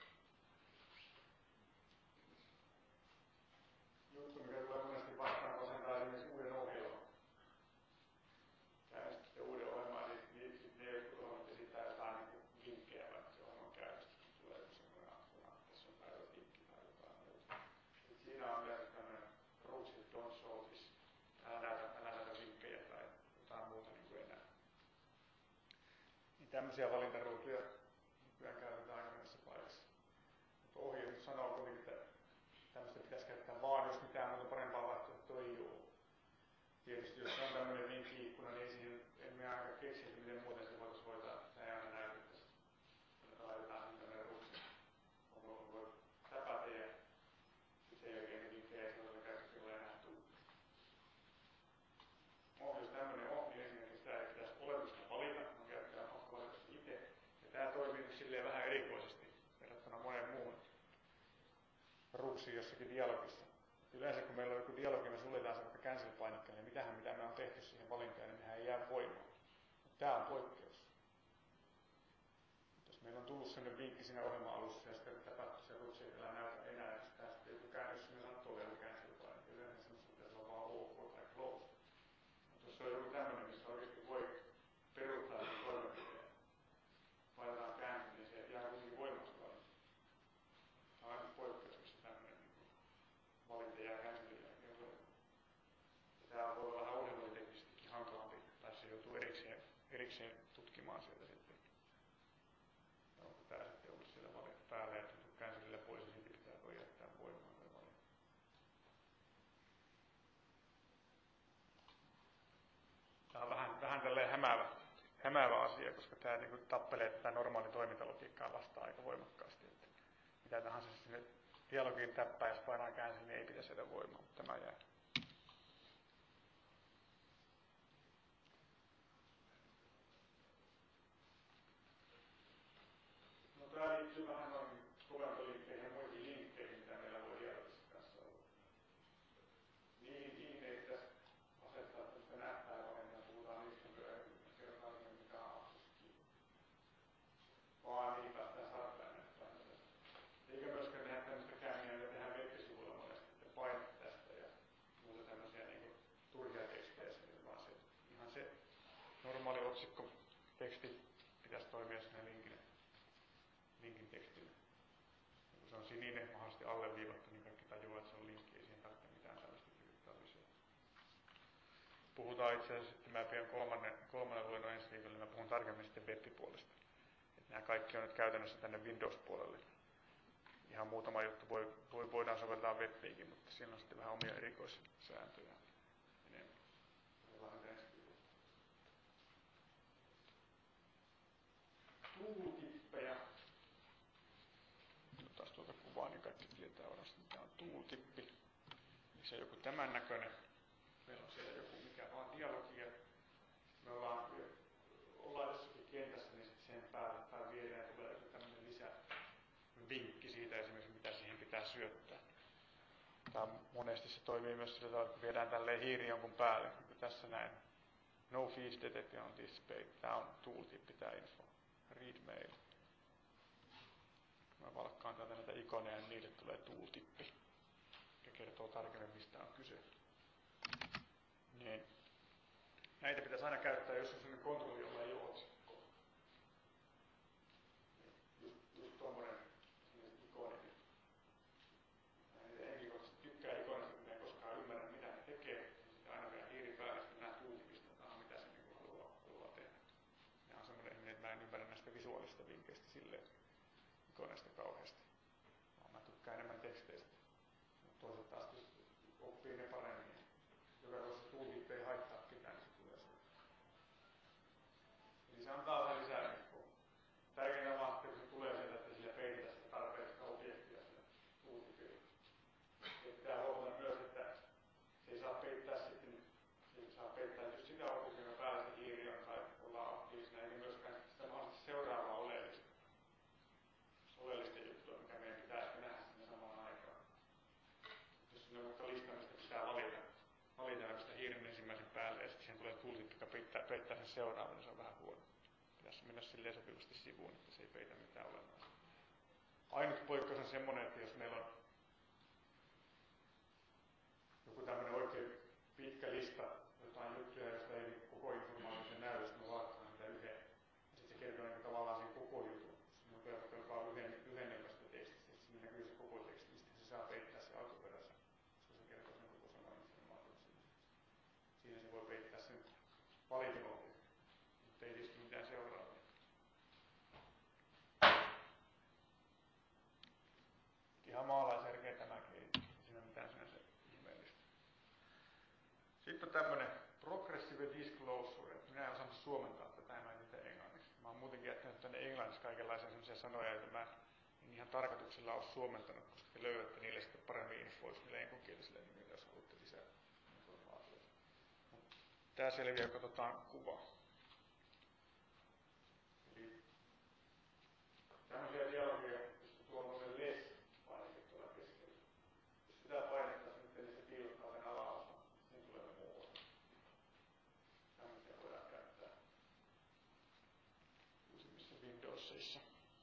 juttu, mikä tulee monesti vastaan, kun asentaa esimerkiksi uuden ohjelman. Käynnistätte uuden ohjelman, niin ne jotkut ohjelmat esittää jotain linkkejä, vaikka se ohjelma on käynnistetty. Tulee semmoinen akkuna, että tässä on päivälinkki tai jotain muuta. Sitten siinä on myös tämmöinen rules don't show this. Älä näytä linkkejä tai jotain muuta niin kuin enää. Niin tämmöisiä valintaruutuja nykyään käytetään aika monessa paikassa. Mutta ohjeet sanoo kuitenkin, että tämmöistä pitäisi käyttää vaan, jos mitään muuta parempaa vaihtoehtoa ei ole. Tietysti jos on tämmöinen linkki-ikkuna, niin siihen en minä aika keksi, että miten muuten se voitaisiin hoitaa. Sitä ei aina näytettäisi. Mutta laitetaan siihen tämmöinen rules. Voi täpätä ja sen jälkeen ne linkkejä ei sellaisella käytöksellä enää tule. Jos tämmöinen on, niin ensinnäkin sitä ei pitäisi oletuksena valita, on käyttäjän pakko valita se itse. Ja tämä toimii nyt silleen vähän erikoisesti verrattuna moneen muuhun rulesiin jossakin dialogissa. Yleensä kun meillä on joku dialogi, me suljetaan se vaikka cancel-painikkeelle, niin mitä me on tehty siihen valintaan, niin mehän ei jää voimaan. Tämä on poikkeus. Jos meillä on tullut sellainen vinkki siinä ohjelman alussa ja sitten tapahtuu se rulesi, että älä näytä enää, ja sitten joku jos me sattuu olemaan cancel-painikke, yleensä semmoista pitäisi olla vaan OK tai close. Mutta jos on joku tämmöinen, missä oikeasti voi peruuttaa sen toimenpiteen, laitetaan cancel, niin se jää kuitenkin voimassa valinta. Tämä on aina poikkeus, missä tämmöinen valinta jää cancelin jälkeen voimaan. Tämä voi olla vähän ohjelmointiteknisestikin hankalampi, tai se joutuu erikseen tutkimaan sieltä sitten. Onko tämä sitten ollut siellä päällä ja tullut cancelillä pois, ja sitten pitää toi jättää voimaan tai valinta. Tämä on vähän tälleen hämäävä asia, koska tämä niin tappelee tätä normaalia toimintalogiikkaa vastaan aika voimakkaasti. Että mitä tahansa sinne dialogiin täppää, jos painaa cancel, niin ei pitäisi jäädä voimaan, mutta tämä jää. No tämä liittyy vähän noihin komentoliikkeihin ja muihin linkkeihin, mitä meillä voi dialogissa kanssa olla. Niihin ei pitäisi asettaa tämmöistä näppäinvalintaa, puhutaan niistä myöhemmin, kerrotaan niitä, mikä on access-key. Vaan niihin päästään sarpeen näppäin. Eikä myöskään tehdä tämmöistä käännöä, joka tehdään web-sivuilla monesti, että painat tästä ja muuta tämmöisiä niin turhia tekstejä sinne, vaan se, että teksti pitäisi toimia siinä linkin tekstinä. Ja kun se on sininen, mahdollisesti alleviivattu, niin kaikki tajuaa, että se on linkki, ei siihen tarvitse mitään tällaista kirjoittaa lisää. Puhutaan itse asiassa, että mä pian kolmannen luennon ensi viikolla, niin mä puhun tarkemmin sitten web-puolesta. Että nämä kaikki on nyt käytännössä tänne Windows-puolelle. Ihan muutama juttu voidaan soveltaa webbiinkin, mutta siinä on sitten vähän omia erikoissääntöjä enemmän. Tooltippejä. Otetaan tuolta kuvaa, niin kaikki tietää varmasti, mitä on tooltippi. Se on joku tämän näköinen. Meillä on siellä joku mikä vaan dialogia. Me ollaan jossakin kentässä, niin sitten siihen päälle tai viereen tulee joku tämmöinen lisävinkki siitä esimerkiksi, mitä siihen pitää syöttää. Monesti se toimii myös sillä tavalla, että viedään tälleen hiiri jonkun päälle. Niin tässä näin. No feed detected on this page. Tämä on tooltippi, tämä info. Read mail. Mä valkkaan täältä näitä ikoneja, niin niille tulee tooltippi. Ja kertoo tarkemmin, mistä on kyse. Niin. Näitä pitäisi aina käyttää, jos on sellainen kontrolli, jolla ei ole otsikkoa. Just tommonen ikoni. Henkilökohtaisesti tykkää ikonista, mutta en koskaan ymmärrä, mitä ne tekee. Sitten aina vielä hiiri päälle, sitten nämä tooltipistä, mitä se niin haluaa tehdä. Nämä on semmoinen ihminen, että mä en ymmärrä näistä visuaalisista vinkkeistä silleen ikoneista kauheasti. Mä tykkään enemmän teksteistä. Toisaalta taas oppii ne paremmin. Joka koska tooltip ei haittaa ketään, niin se tulee sieltä. Eli se antaa vähän lisää infoa. Tärkeintä vaan, että kun se tulee sieltä, että sillä peititä sitä tarpeellista objektia sillä tooltipilla. Ja pitää huomata myös, että se ei saa peittää sitten, se ei saa peittää just sitä objektia, jonka päällä se hiiri on tai ollaan aktiivisena, eikä myöskään sitä mahdollisesti seuraavaa oleellista juttua, mikä meidän pitää ehkä nähdä sinne samaan aikaan. Jos sinne on vaikka lista, mistä pitää valita sitä hiiren ensimmäisen päälle ja sitten siihen tulee tooltip, joka peittää sen seuraavan, niin se on vähän huono. Pitäisi mennä silleen sopivasti sivuun, että se ei peitä mitään olennaista. Ainut poikkeus on semmoinen, että jos meillä on joku tämmöinen oikein pitkä lista, jotain juttuja, josta ei koko informaatio näy, jos me valkkaan niitä yhden. Ja sitten se kertoo niin tavallaan sen koko jutun. Jos me pelkaa yhdennevästä tekstistä, että siinä näkyy se koko teksti, niin sitten se saa peittää se alkuperäisen, koska se kertoo sen koko saman informaation. Siinä se voi peittää sen valitun objektin, mutta ei tietysti mitään seuraavia. Ihan maalaisjärkeä tämäkin, ei siinä ole mitään sinänsä ihmeellistä. Sitten on tämmöinen progressive disclosure. Minä en osannut suomentaa tätä, en näitä englanniksi. Mä oon muutenkin jättänyt tänne englanniksi kaikenlaisia sellaisia sanoja, joita mä en ihan tarkoituksella ole suomentanut, koska te löydätte niille sitten paremmin infoa, jos niille enkonkielisille nimille, jos haluatte lisää informaatiota. Tää selviää, katsotaan kuvaa. Eli tämmöisiä dialogia, jossa tuolla on se less-painike tuolla keskellä. Jos sitä painettaisiin nyt, niin se piilottaa sen alaosan. Siinä tulee muuta. Tämmöisiä voidaan käyttää uusimmissa Windowsissa.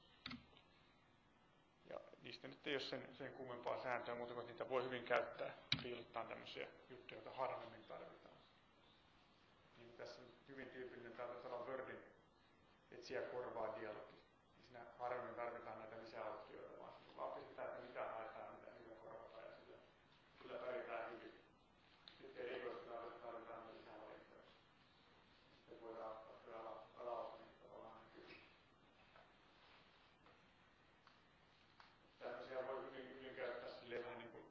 Ja niistä nyt ei ole sen kummempaa sääntöä, mutta kun niitä voi hyvin käyttää piilottaa tämmöisiä juttuja, joita harvemmin tarvitaan. Niin kuin tässä on hyvin tyypillinen, täällä on Wordin etsiä korvaa dialogi. Niin siinä harvemmin tarvitaan näitä lisäoptioita, vaan vaan pistetään, että mitä haetaan, mitä niillä korvataan ja sillä pärjätään hyvin. Sitten erikoistilanteessa tarvitaan näitä lisävalintoja. Sitten voidaan ottaa kyllä alaosa, niin tavallaan näkyy. Tämmöisiä voi hyvin käyttää silleen vähän niin kuin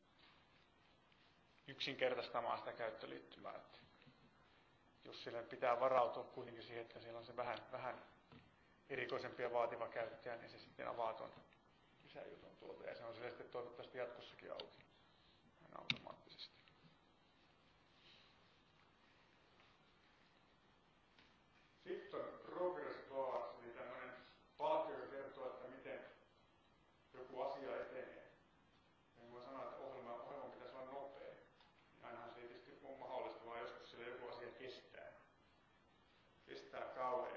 yksinkertaistamaan sitä käyttöliittymää. Että jos siellä pitää varautua kuitenkin siihen, että siellä on se vähän erikoisempi ja vaativa käyttäjä, niin se sitten avaa tuon lisäjutun tuolta. Ja se on sitten toivottavasti jatkossakin auki aina automaattisesti. Sitten on progress bars, eli tämmöinen palkka, joka kertoo, että miten joku asia etenee. Ja niin voi sanoa, että ohjelman pitäisi olla nopea. Niin ainahan se ei tietysti ole mahdollista, vaan joskus siellä joku asia kestää kauan.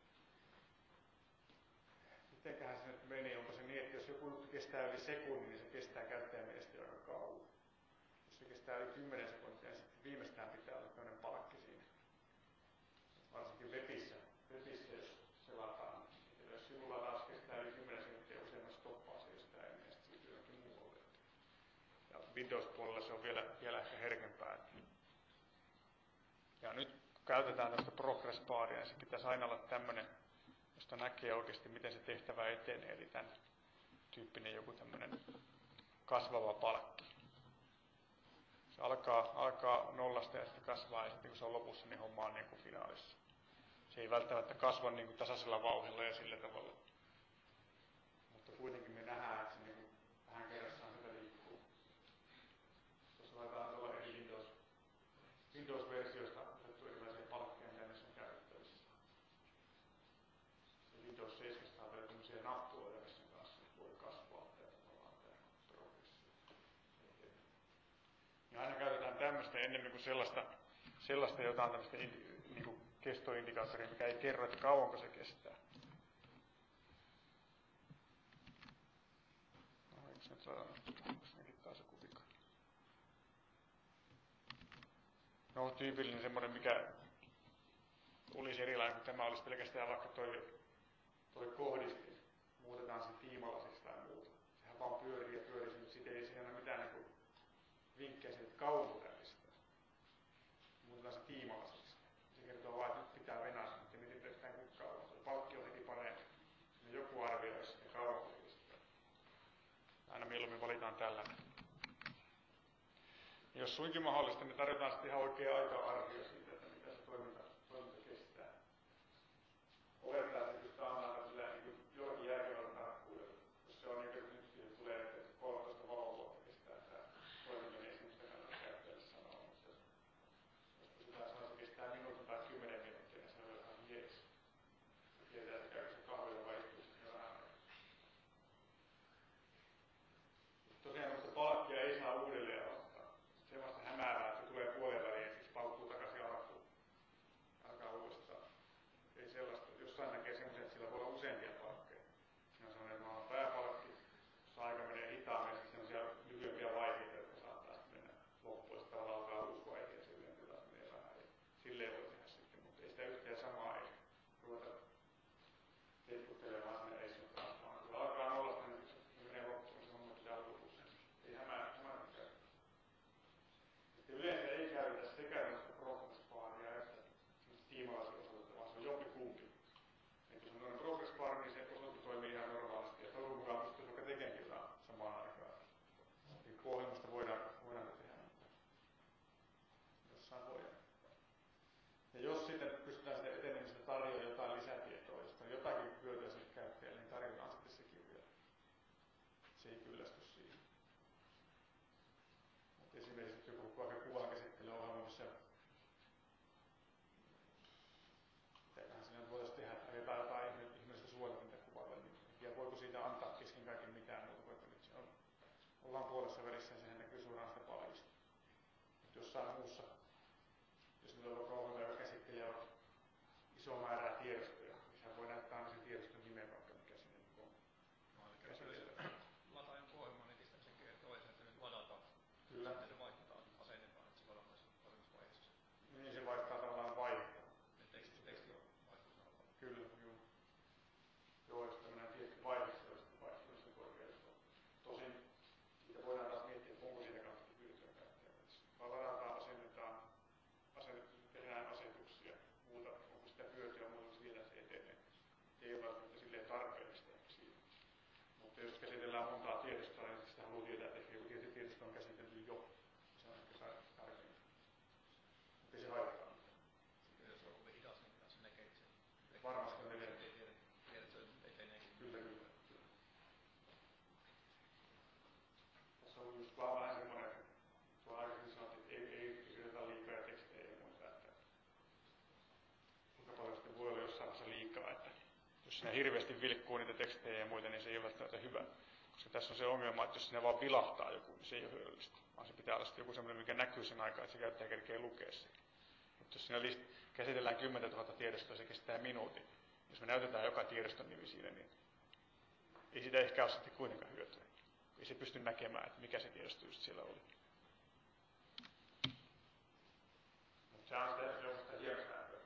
Mitenköhän se nyt meni? Onko se niin, että jos joku juttu kestää yli sekunnin, niin se kestää käyttäjän mielestä aika kauan. Jos se kestää yli 10 sekuntia, niin sitten viimeistään pitää olla tämmöinen palkki siinä. Varsinkin webissä Windows-puolella se on vielä ehkä herkempää. Ja nyt kun käytetään tästä progress baria, niin se pitäisi aina olla tämmöinen, josta näkee oikeasti, miten se tehtävä etenee, eli tämän tyyppinen joku tämmöinen kasvava palkki. Se alkaa nollasta ja sitten kasvaa, ja sitten kun se on lopussa, niin homma on niin kuin finaalissa. Se ei välttämättä kasva niin kuin tasaisella vauhdilla ja sillä tavalla. Mutta kuitenkin me nähdään, että se niin kuin vähän kerrassaan sitä liikkuu. Tuossa laitetaan tuolla eri Windows-versioista otettu erilaisia palkkeja, mitä näissä on käytettävissä. Se Windows 7 on vielä tämmöisiä nappuloita, missä kanssa voi kasvaa tämä progressio. Ja aina käytetään tämmöistä enemmän kuin sellaista jotain tämmöistä niin kestoindikaattoria, mikä ei kerro, että kauanko se kestää. No, eikö nyt saada nekin taas joku vika? No, tyypillinen semmoinen, mikä olisi erilainen kuin tämä olisi pelkästään vaikka toi kohdistin. Muutetaan sen tiimalasiksi tai muuta. Sehän vaan pyörii ja pyörii, mutta siitä ei ole mitään niin kuin vinkkejä siitä, että kauan pitää pistää. Muutetaan se tiimalasiksi. Se kertoo vaan, että nyt pitää venästä, mutta miten pestään kuin kauan. Tuo palkki on heti parempi. Ja joku arvioi sitten kauan kun pistää. Aina mieluummin valitaan tällainen. Ja jos suinkin mahdollista, niin tarjotaan sitten ihan oikea aika-arvio siitä, että mitä se toiminta kestää. Olettaa, että pystytään antamaan sillä niin jollakin järkevällä tarkkuudella. Jos se on niin, että nyt siihen tulee, että 13 valovuotta kestää tämä toiminta, niin ei semmoista kannata käyttäjälle sanoa. Mutta jos pystytään sanoa, että se kestää minuutin tai 10 minuuttia, niin se on ihan jees. Tiedetään, että käykö se kahvilla vai istuu sitten vähän aikaa. Tosiaan noista palkkia ei saa uudelleen ottaa. Semmoista hämäävää, että se tulee puolen väliin ja siis paukkuu takaisin alkuun. Alkaa uudestaan. Ei sellaista. Jossain näkee semmoisen, että sillä voi olla useampia palkkeja. Siinä on sellainen, että on pääpalkki, jossa aika menee hitaammin, ja semmoisia lyhyempiä vaiheita, jotka saattaa mennä loppuun. Sitten tavallaan alkaa uusi vaihe ja silleen taas menee vähän. Ja silleen voi tehdä sitten, mutta ei sitä yhtään samaa ei ruveta ketkuttelemaan sinne, ei se ole taas vaan. Kun alkaa nollasta, niin se menee loppuun, se homma pitää lopussa. Ei hämää käy. Yleensä ei käytetä sekä tällaista progress-baaria että tiimalaisia osoitetta, vaan se on jompikumpi. Eli kun se on tämmöinen progress-baari, niin se osoite toimii ihan normaalisti. Ja toivon mukaan pystyy vaikka tekemään jotain samaan aikaan. Riippuu ohjelmasta voidaan tehdä mitään. Jossain voidaan. Ja jos sitten pystytään sitä etenemistä tarjoamaan jotain lisätietoa, josta on jotakin hyötyä sille käyttäjälle, niin tarjotaan sitten sekin vielä. Se ei kyllästy siihen. Esimerkiksi joku vaikka kuvankäsittelyohjelma, missä mitäköhän siinä voitaisiin tehdä, että ajetaan jotain ihmeellistä suodatinta kuvalle, niin voiko siitä antaa kesken kaiken mitään muuta kuin, että nyt se on, ollaan puolessa välissä ja sehän näkyy suoraan sitä paljasta. Jossain muussa, jos meillä on vaikka ohjelma, joka käsittelee isoa määrää tiedostoja, niin sehän voi näyttää aina sen tiedoston nimen vaikka mikä sinne on. Lataa jonkun ohjelman netistä, niin se kertoo, että se nyt ladataan. Kyllä. Sitten se vaihtaa asennetaan, että se ladataan paremmassa vaiheessa. Niin se vaihtaa tavallaan vaihtaa. Teksti on vaihtuu. Kyllä, joo. Joo, jos tämmöinen tietty vaihe, se on sitten vaihtunut sen korkeudesta. Tosin siitä voidaan taas miettiä, että onko siitä kannattaa hyötyä käyttäjälle. Vaan ladataan, tehdään asetuksia, muuta, onko sitä hyötyä, muuta viedä se edelleen. Ei ole välttämättä silleen tarpeellista siinä. Mutta jos käsitellään montaa tiedostoa, niin sitä haluaa tietää, että joku tietty tiedosto on käsitelty jo. Se on ehkä tarkemmin. Mutta ei se haittaa mitään. Jos on kovin hidas, niin kyllä se näkee sen. Varmasti on edelleen. Tiedät, että se eteneekin. Kyllä. Tässä on just vaan vähän semmoinen, että tuolla aikaisemmin sanottiin, että ei kirjoiteta liikaa tekstejä ja muuta, että kuinka paljon sitten voi olla jossain vaiheessa liikaa, että jos siinä hirveästi vilkkuu niitä tekstejä ja muita, niin se ei ole välttämättä hyvä. Koska tässä on se ongelma, että jos siinä vaan vilahtaa joku, niin se ei ole hyödyllistä. Vaan se pitää olla sitten joku semmoinen, mikä näkyy sen aikaa, että se käyttäjä kerkee lukea sen. Mutta jos siinä käsitellään 10 000 tiedostoa, se kestää minuutin. Jos me näytetään joka tiedoston nimi siinä, niin ei siitä ehkä ole sitten kuitenkaan hyötyä. Ei se pysty näkemään, että mikä se tiedosto just siellä oli. Mutta se on sitä hienosäätöä.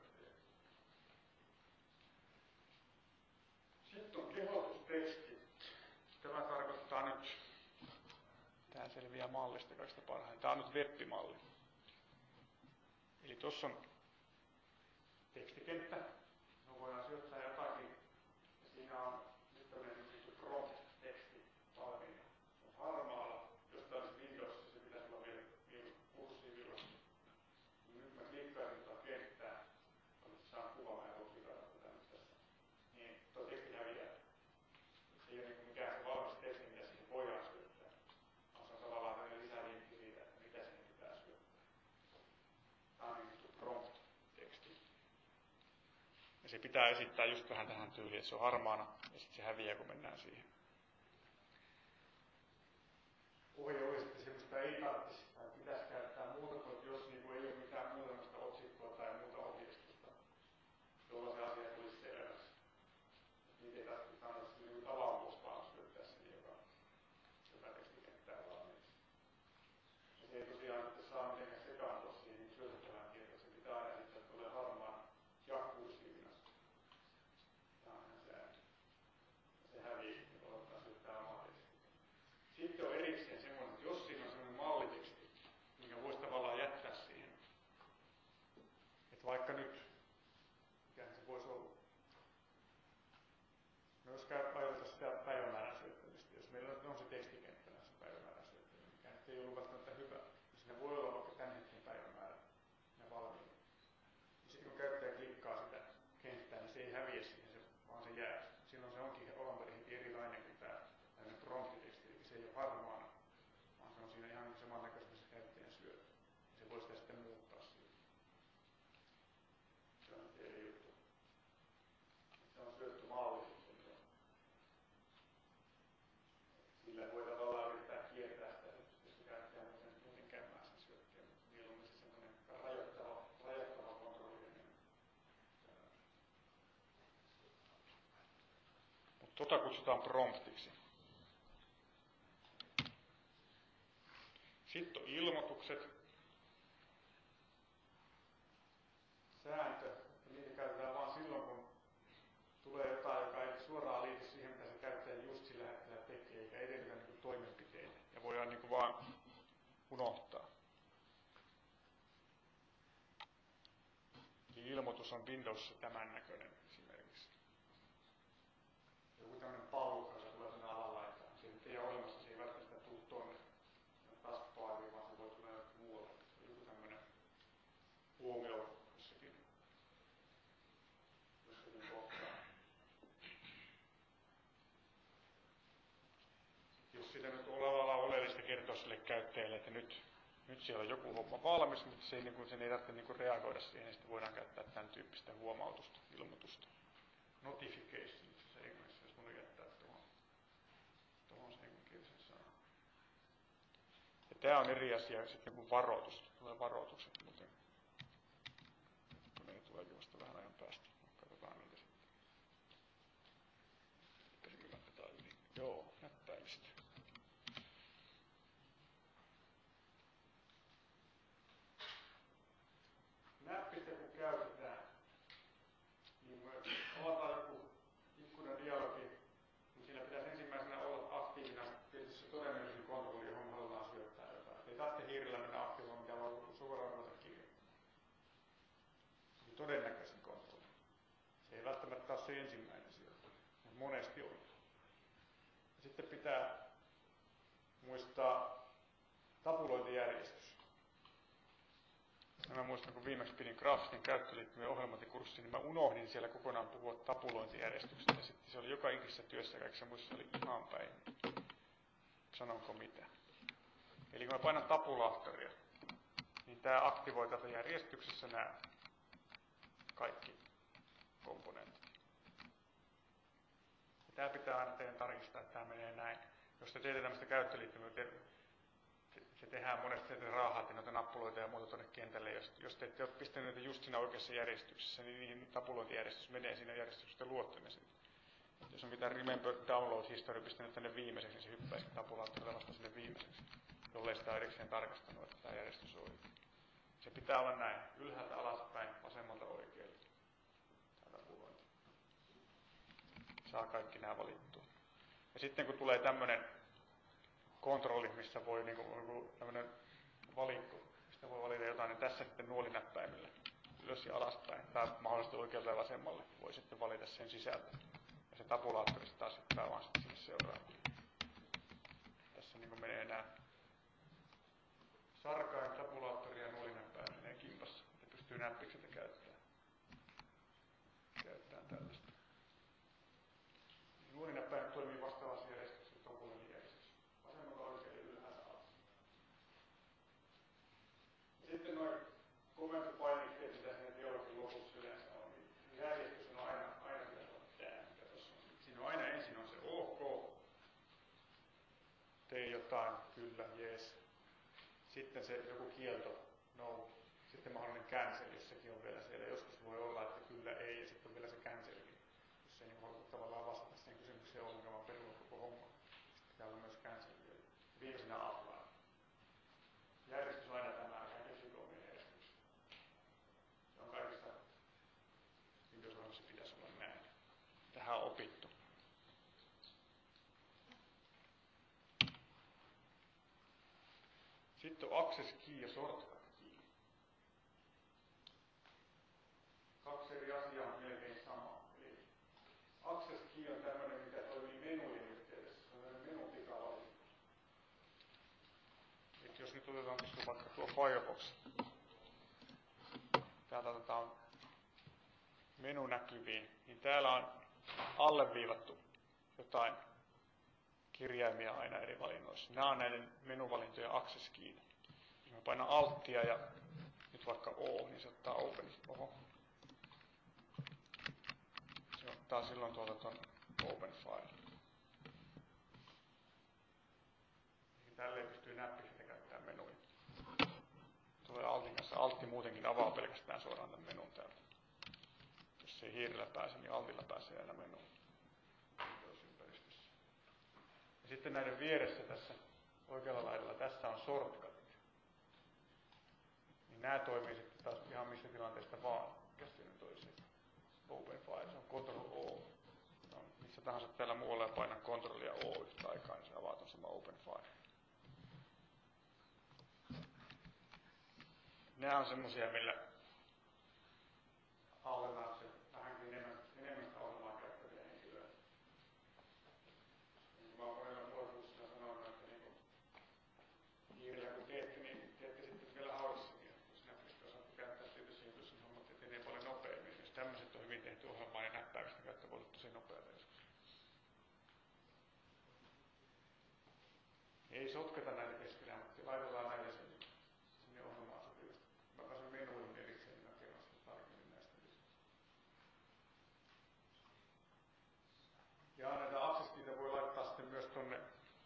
Sitten on kehotusteksti. Tämä tarkoittaa nyt, tämä selviää mallista kaikista parhaiten. Tämä on nyt web-malli. Eli tuossa on tekstikenttä, johon voidaan syöttää jotakin. Ja siinä on nyt tämmöinen prompt-teksti valmiina. Se on harmaalla. Jos tämä olisi Windowsissa, se pitäisi olla vielä kurssiivilla. Nyt mä klikkaisin tuota kenttää. Olisi saan kuva, mä en voi klikata tätä nyt tässä. Niin tuo teksti häviää. Se ei ole niin mikään se valmis teksti, mitä siihen voidaan syöttää. Vaan se on tavallaan tämmöinen lisälinkki siitä, että mitä siihen pitää syöttää. Tämä on niin kuin prompt-teksti. Ja se pitää esittää just vähän tähän tyyliin, että se on harmaana ja sitten se häviää, kun mennään siihen. Ohje olisi, että semmoista ei tarvitsisi tai pitäisi käyttää muuta kuin, jos niin kuin ei ole mitään muuta otsikkoa tai muuta ohjeistusta, jolloin se asia tulisi selväksi. Niitä ei tarvitse sanoa niin tavanvuosi vaan syöttää sen, joka tekstikenttää valmiiksi. Ja se ei tosiaan sitten saa mitenkään sekaantua siihen syötettävään tietoon. Se pitää aina sitten tulee harmaan ja kursiivina. Tämä on ihan sääntö. Se hävii, kun aloittaa syöttää omaa tekstiä. Sitten on erikseen semmoinen, että jos siinä on semmoinen malliteksti, minkä voisi tavallaan jättää siihen. Että vaikka nyt, mikähän se voisi olla. No jos ajatellaan sitä päivämäärän syöttämistä, jos meillä on se tekstikenttä näissä päivämäärän syöttämistä, mikä nyt ei ollut välttämättä hyvä. Siinä voi olla vaikka tämän hetken päivämäärä ja valmiina. Ja sitten kun käyttäjä klikkaa sitä kenttää, niin se ei häviä siihen, vaan se jää. Silloin se onkin alun perin erilainen kuin tämä tämmöinen promptiteksti, eli se ei ole harmaana, vaan se on siinä ihan samannäköistä se käyttäjän syöttö. Se voi sitä sitten muuttaa siitä. Se on sitten eri juttu. Se on syöttömalli sitten jo. Sillä voi tavallaan yrittää kiertää sitä, jos se käyttäjä on sen muutenkään sen syötteen. Mieluummin se semmoinen rajoittava kontrollinen. Mutta tota kutsutaan promptiksi. Sitten on ilmoitukset. Sääntö. Niitä käytetään vain silloin, kun tulee jotain, joka ei suoraan liity siihen, mitä se käyttäjä just sillä hetkellä tekee, eikä edellytä niin toimenpiteitä. Ja voidaan niin vaan unohtaa. Eli ilmoitus on Windowsissa tämän näköinen esimerkiksi. Joku tämmöinen palukka, joka tulee sinne alalaitaan. Se nyt ei ole olemassa, se ei välttämättä tule tuonne taskbaariin, vaan se voi tulla joku muualle. Joku tämmöinen huomio jossakin kohtaa. Jos sitä nyt on oleellista kertoa sille käyttäjälle, että nyt siellä on joku homma valmis, mutta sen ei tarvitse reagoida siihen, niin sitten voidaan käyttää tämän tyyppistä huomautusta, ilmoitusta. Notification, se englanniksi, jos mun jättää tuohon se englanninkielisen sanan. Ja tämä on eri asia sitten kuin varoitus. Tulee varoitukset muuten. Kun ne tulee vasta vähän ajan päästä. Katsotaan niitä sitten. Pitäisikö näppää yli? Joo, näppäimistä. Näppistä kun käytetään, niin avataan joku ikkunadialogi, niin siinä pitäisi ensimmäisenä olla aktiivina tietysti se todennäköisen kontrolli, johon me halutaan syöttää jotain. Ei tarvitse hiirillä mennä aktivoimaan, mitä voi suoraan ruveta kirjoittamaan. Se on todennäköisen kontrolli. Se ei välttämättä ole se ensimmäinen sijoitus, mutta monesti on. Ja sitten pitää muistaa tapulointijärjestys. Mä muistan, kun viimeksi pidin graafisten käyttöliittymien ohjelmointikurssin, niin mä unohdin siellä kokonaan puhua tapulointijärjestyksestä. Ja sitten se oli joka ikisessä työssä, kaikissa muissa oli ihan päin. Sanonko mitä? Eli kun mä painan tabulaattoria, niin tää aktivoi tätä järjestyksessä nämä kaikki komponentit. Ja tää pitää aina teidän tarkistaa, että tää menee näin. Jos te teette tämmöistä käyttöliittymää, se tehdään monesti, että raahaatte noita nappuloita ja muuta tuonne kentälle. Jos te ette ole pistäneet niitä just siinä oikeassa järjestyksessä, niin niihin tapulointijärjestys menee siinä järjestyksessä luottoinen. Jos on mitään remember download history pistänyt tänne viimeiseksi, niin se hyppäisi tabulaattorille vasta sinne viimeiseksi, jollei sitä erikseen tarkastanut, että tämä järjestys on oikein. Se pitää olla näin, ylhäältä alaspäin, vasemmalta oikealle. Tämä tapulointi. Saa kaikki nämä valittua. Ja sitten kun tulee tämmöinen kontrolli, missä voi niinku tämmönen valikko, mistä voi valita jotain, niin tässä sitten nuolinäppäimillä ylös ja alaspäin, tai mahdollisesti oikealta ja vasemmalle voi sitten valita sen sisältö. Ja se tabulaattorista taas hyppää vaan sitten sinne seuraavalle. Tässä niinku menee nää sarkain, tabulaattori ja nuolinäppäin menee kimpassa, että pystyy näppikseltä käyttämään tällaista. Nuolinäppäin toimii vastaavassa järjestyksessä, topullinen järjestys. Vasemmalta oikealle, ylhäältä alas. Sitten noin komentopainikkeet, mitä siinä dialogin lopussa yleensä on, niin järjestys on aina pitäisi olla tää, mikä tuossa on. Siinä on aina ensin on se OK, tee jotain, kyllä, jees. Sitten se joku kielto, no. Sitten mahdollinen cancel, jos sekin on vielä siellä. Joskus voi olla, että kyllä, ei, ja sitten on vielä se cancelkin. Jos ei niin voi tavallaan vastata siihen kysymykseen ollenkaan, vaan perua koko homma. Sitten pitää olla myös cancel vielä. Viimeisenä apply. Järjestys on aina tämä, älkää keksikö omia järjestyksiä. Se on kaikista Windows-ohjelmissa pitäisi olla näin. Tähän on opittu. Sitten on access key ja shortcut key. Kaksi eri asiaa on melkein sama. Eli access key on tämmöinen, mikä toimii menujen yhteydessä. Se on tämmöinen menun pikavalinta. Jos nyt otetaan tuossa vaikka tuo Firefox. Täältä otetaan menu näkyviin, niin täällä on alleviivattu jotain kirjaimia aina eri valinnoissa. Nämä on näiden menuvalintojen access key. Jos mä painan alttia ja nyt vaikka O, niin se ottaa open. Oho. Se ottaa silloin tuolta ton open file. Eli tälleen pystyy näppikseltä käyttämään menuja. Tulee altin kanssa. Altti muutenkin avaa pelkästään suoraan tämän menun täältä. Jos ei hiirellä pääse, niin altilla pääsee aina menuun. Sitten näiden vieressä tässä oikealla laidalla, tässä on shortcutit. Niin nämä toimii sitten taas ihan missä tilanteesta vaan. Mikäs siinä nyt olisi? Open file, se on Ctrl-O. No, missä tahansa täällä muualla ja painan Ctrl ja O yhtä aikaa, niin se avaa tuon sama open file. Nämä on semmosia, millä autetaan se vähänkin enemmän sitä ohjelmaa käyttäviä henkilöitä. Mä oon monella nuoruudessa sanonut, että hiirillä kun teette, niin teette sitten vielä haudassakin. Jos näppistä osaatte käyttää tietysti, jos hommat etenee paljon nopeammin. Jos tämmöiset on hyvin tehty ohjelmaa, niin näppäimistä käyttö voi olla tosi nopeata joskus. Ei sotketa näitä keskenään, mutta laitellaan näitä sinne ohjelmaan sopivasti. Mä pääsen menuihin erikseen, niin mä kerron sitä tarkemmin näistä lisää. Ja näitä access-keytä voi laittaa sitten myös tonne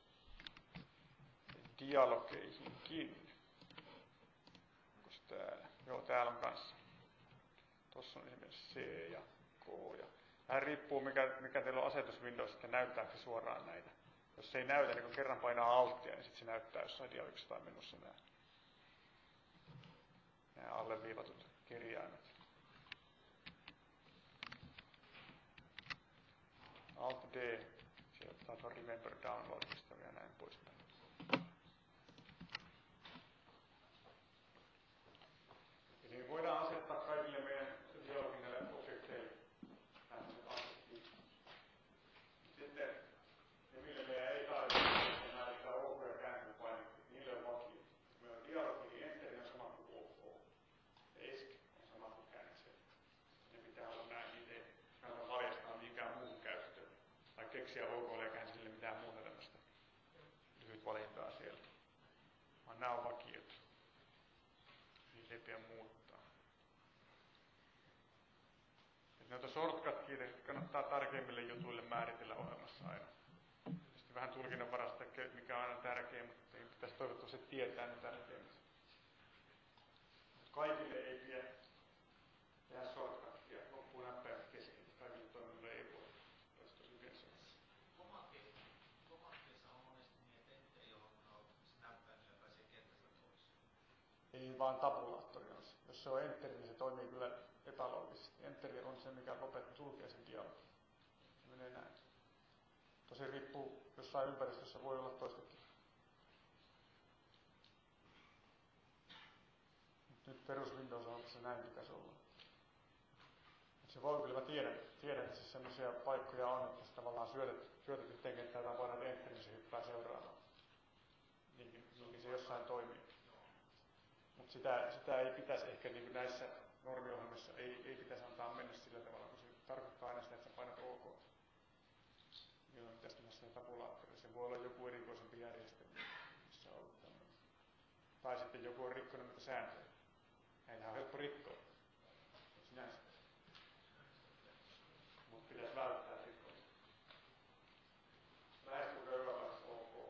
dialogeihinkin. Onko täällä? Joo, täällä on kanssa. Tuossa on esimerkiksi C ja K. Ja vähän riippuu mikä teillä on asetus Windows, että näyttääkö se suoraan näitä. Jos se ei näytä, niin kun kerran painaa alttia, niin sitten se näyttää jossain dialogissa tai menussa nämä alleviivatut kirjaimet. Alt D, sieltä ottaa tuon Remember Download-lista ja näin poispäin. Eli voidaan asettaa kaikille meidän dialogin näille objekteille tämmöiset access. Sitten ne, millä meidän ei tarvitse määrittää OK ja käännöspainikkeet, niille on vakio. Jos meillä on dialogi, niin Enter on sama kuin OK. ESC on sama kuin cancel. Ne pitää olla näin, niitä ei kannata valjastaa mihinkään muuhun käyttöön. Tai keksiä OK ja cancelille mitään muuta tämmöistä lyhyt valintaa siellä. Vaan nämä on vakiot. Niitä ei pidä muuttaa. Et noita shortcut-kiitä kannattaa tarkemmille jutuille määritellä ohjelmassa aina. Sitten vähän tulkinnanvarasta, mikä on aina tärkeä, mutta ei pitäisi toivottavasti tietää ne tärkeimmät. Kaikille ei pidä tehdä shortcutia loppuun näppäimät kesken. Kaikille toimille ei voi. Olisi tosi viensoissa. Komaatteissa on monesti niin, että ettei ole näppäimillä pääsee kentästä pois. Ei vaan tabulaattori on se. Jos se on Enter, niin se toimii kyllä epäloogisesti. Enter on se, mikä sulkee sen dialogin. Se menee näin. Tosi riippuu, jossain ympäristössä voi olla toistakin. perus Windows-ohjelmassa näin pitäisi olla. Se voi kyllä, mä tiedän että sellaisia paikkoja on, että se tavallaan syötet yhteen kenttään, jota voidaan enter, niin se hyppää seuraavaan. Niin se jossain toimii. Mutta sitä ei pitäisi ehkä niin näissä normiohjelmissa, ei pitäisi antaa mennä sillä tavalla, kun se tarkoittaa aina sitä, että sä painat OK. Milloin pitäisi mennä sinne tabulaattoriin. Se voi olla joku erikoisempi järjestelmä, missä on ollut tämmöinen. Tai sitten joku on rikkonut näitä sääntöjä. Näitähän on helppo rikkoa. Sinänsä. Mutta pitäisi välttää rikkomista. Lähestulkoon joka paikassa OK.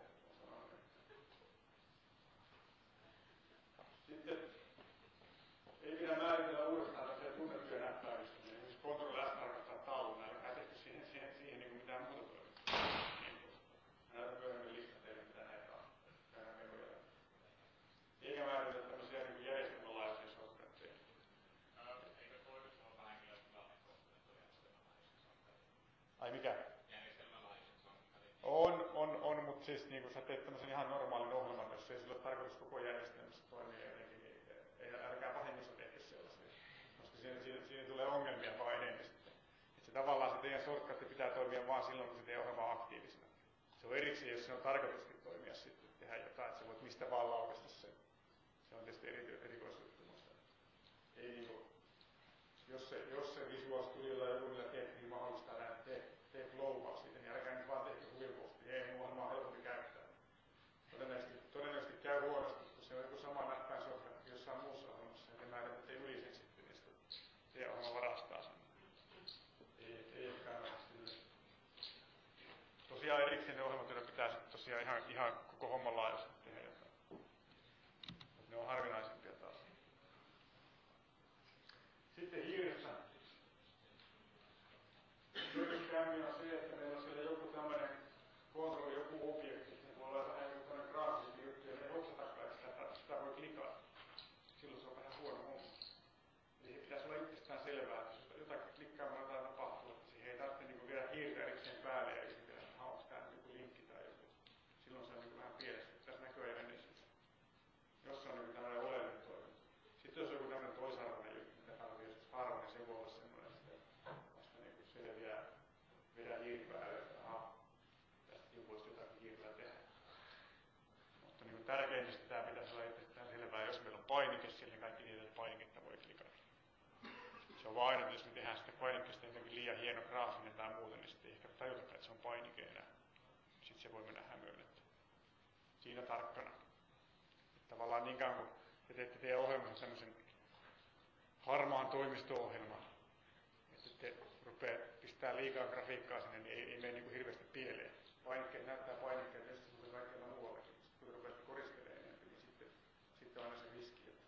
Sitten ei pidä määritellä uudestaan tämmöisiä tunnettuja näppäimistöjä. Esimerkiksi Ctrl S tarkoittaa tauluna, eli ei tehty siihen niin mitään muuta toimintaa. Mä näytän myöhemmin listan teille, mitä näitä on. Käydään memoja läpi. Eikä määritellä tämmöisiä niin järjestelmänlaajuisia shortcutteja. Eikö toimistohenkilöt lähtökohtaisesti järjestelmänlaajuisia? Ai mikä? Järjestelmänlaajuisia. On, mutta siis niin kun sä teet tämmöisen ihan normaalin ohjelman, jos ei sillä ole tarkoitus koko järjestelmässä toimia jotenkin, niin älkää vahingossa tehkö sellaisia. Koska siinä tulee ongelmia vaan enemmän sitten. Että se tavallaan se teidän shortcut pitää toimia vaan silloin, kun se teidän ohjelma on aktiivisena. Se on erikseen, jos se on tarkoituskin toimia sitten, tehdä jotain, että sä voit mistä vaan laukaista sen. Se on tietysti erikoisjuttu. Ei niinku, jos se Visual Studiolla joku millä teet, niin mahdollistaa näin, että tee global siitä, niin älkää nyt vaan tehkö huvivuosti. Ei, mun ohjelma on helpompi käyttää. Todennäköisesti käy huonosti, kun se on joku sama näppäin shortcut jossain muussa ohjelmassa, ja te määrätätte yli sen sitten, niin sitten teidän ohjelma varastaa sen. Ei kannata sille. Tosiaan erikseen ne ohjelmatyötä pitää sitten tosiaan ihan koko homman laajuisesti tehdä jotain. Mutta ne on harvinaisempia taas. Sitten hiiressä. Hyödykkämmin on se, että meillä on siellä joku tämmöinen kontrolli, joku objekti. Se voi olla vähän joku tämmöinen graafisesti juttu, ja ne ei hoksatakaan, että sitä voi klikata. Silloin se on vähän huono homma. Eli pitäisi olla itsestään selvää, että jos jotakin klikkaamalla jotain tapahtuu, että siihen ei tarvitse niin vielä hiirtä erikseen päälle ja esitellä, että onko tämä joku linkki tai joku. Silloin se on niin vähän pielessä. Pitäisi näkyä ja menneisyyssä. Jos se on niin tämmöinen oleellinen toiminta. Sitten jos on joku tämmöinen toisarvoinen juttu, mitä tarvitsee joskus harva, niin se voi olla semmoinen, että vasta niin kuin selviää, vedä hiiri päälle, että tästäkin voisi jotakin hiirillä tehdä. Mutta niin tärkeintä tämä pitäisi olla itsestään selvää, jos meillä on painike, niin kaikki tietää, että painiketta voi klikata. Se on vaan aina, että jos me tehdään sitä painikkeesta jotenkin liian hieno graafinen tai muuta, niin sitten ei ehkä tajutakaan, että se on painike enää. Sitten se voi mennä hämöön. Siinä tarkkana. Että tavallaan niin kauan kun te teette teidän ohjelmassa tämmöisen harmaan toimisto-ohjelman, että te rupeaa pistää liikaa grafiikkaa sinne, niin ei mene niin kuin hirveästi pieleen. Painikkeet näyttää painikkeet, jos se kaikilla muuallakin. Sitten kun rupeatte koristelemaan enemmän, niin sitten on aina se riski, että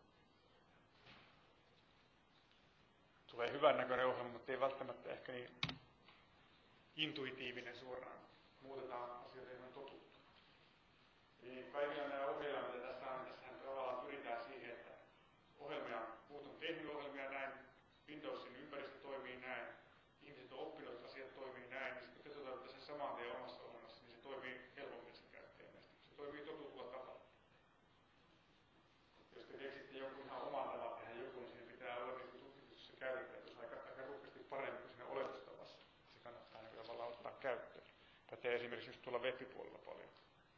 tulee hyvän näköinen ohjelma, mutta ei välttämättä ehkä niin intuitiivinen suoraan. Muutetaan asioita ihan totuttu. Eli kaikilla nämä ohjelmat, mitä tässä on, tässähän tavallaan pyritään siihen, että muut on tehnyt ohjelmia näin, Windowsin ympäristö toimii näin, ihmiset on oppinut, että asiat toimii näin, niin sitten kun te toteutatte sen saman tien omassa ohjelmassa, niin se toimii helpommin sen käyttäjän mielestä. Se toimii totutulla tavalla. Jos te keksitte jonkun ihan oman tavan tehdä joku, niin siinä pitää olla niin tutkitussa se käytettävyys aika rupeasti paremmin kuin siinä oletustavassa. Se kannattaa niin tavallaan ottaa käyttöön. Pätee esimerkiksi just tuolla web-puolella paljon.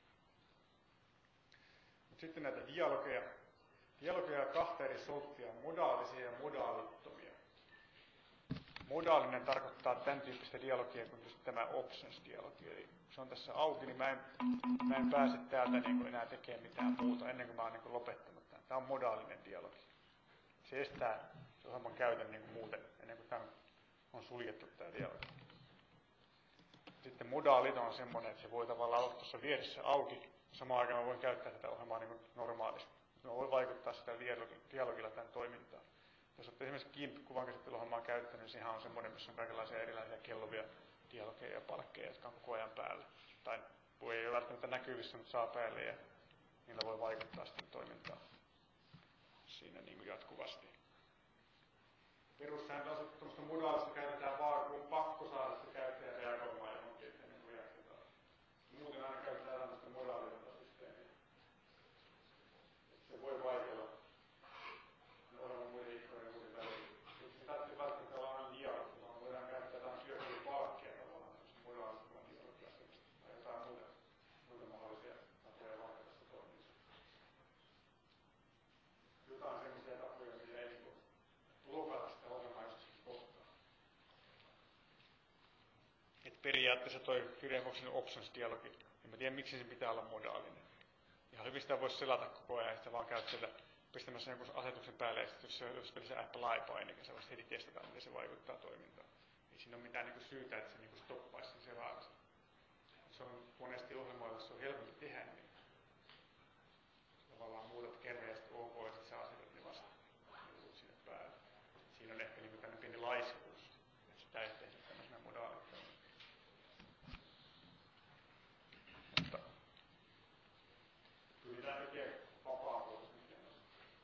Mut sitten näitä dialogeja. Dialogeja on kahta eri sorttia, modaalisia ja modaalittomia. Modaalinen tarkoittaa tämän tyyppistä dialogia kuin tämä options-dialogi. Eli se on tässä auki, niin mä en pääse täältä niin enää tekemään mitään muuta ennen kuin mä oon niin lopettanut tämän. Tämä on modaalinen dialogi. Se estää ohjelman käytön niin muuten ennen kuin tämä on suljettu tämä dialogi. Sitten modaaliton on semmoinen, että se voi tavallaan olla tuossa vieressä auki. Samaan aikaan voin käyttää tätä ohjelmaa niin normaalisti. Mä voin vaikuttaa sitä dialogilla tämän toimintaan. Jos olette esimerkiksi kuvankäsittelyohjelmaa käyttänyt, niin sehän on semmoinen, missä on kaikenlaisia erilaisia kellovia dialogeja ja palkkeja, jotka on koko ajan päällä. Tai ei ole välttämättä näkyvissä, mutta saa päälle ja niillä voi vaikuttaa sitten toimintaan siinä niin kuin jatkuvasti. Perussääntö on sitten tuollaista modaalista käytetään vaan, kun on pakko saada se käyttäjä reagoimaan johonkin, että ennen kuin jatketaan. Muuten aina käytetään tällaista modaalista systeemiä. Se voi vaihdella. No periaatteessa toi Firefoxin options-dialogi, en mä tiedä miksi sen pitää olla modaalinen. Ihan hyvin sitä voisi selata koko ajan, että vaan käyt sieltä pistämässä jonkun asetuksen päälle, ja jos se apply-painike, sä voisit heti testata, miten se vaikuttaa toimintaan. Ei siinä ole mitään niinku syytä, että se niinku stoppaisi sen selaamisen. Se on monesti ohjelmoilla, se on helpompi tehdä, niin tavallaan muutat kerran ja sitten OK, ja sitten sä asetat ne vasta sinne päälle. Siinä on ehkä niinku tämmöinen pieni laiskuus, että sitä ei tehdä tämmöisenä modaalittamana. Mutta pyritään tekemään vapaamuotoisen kielosta.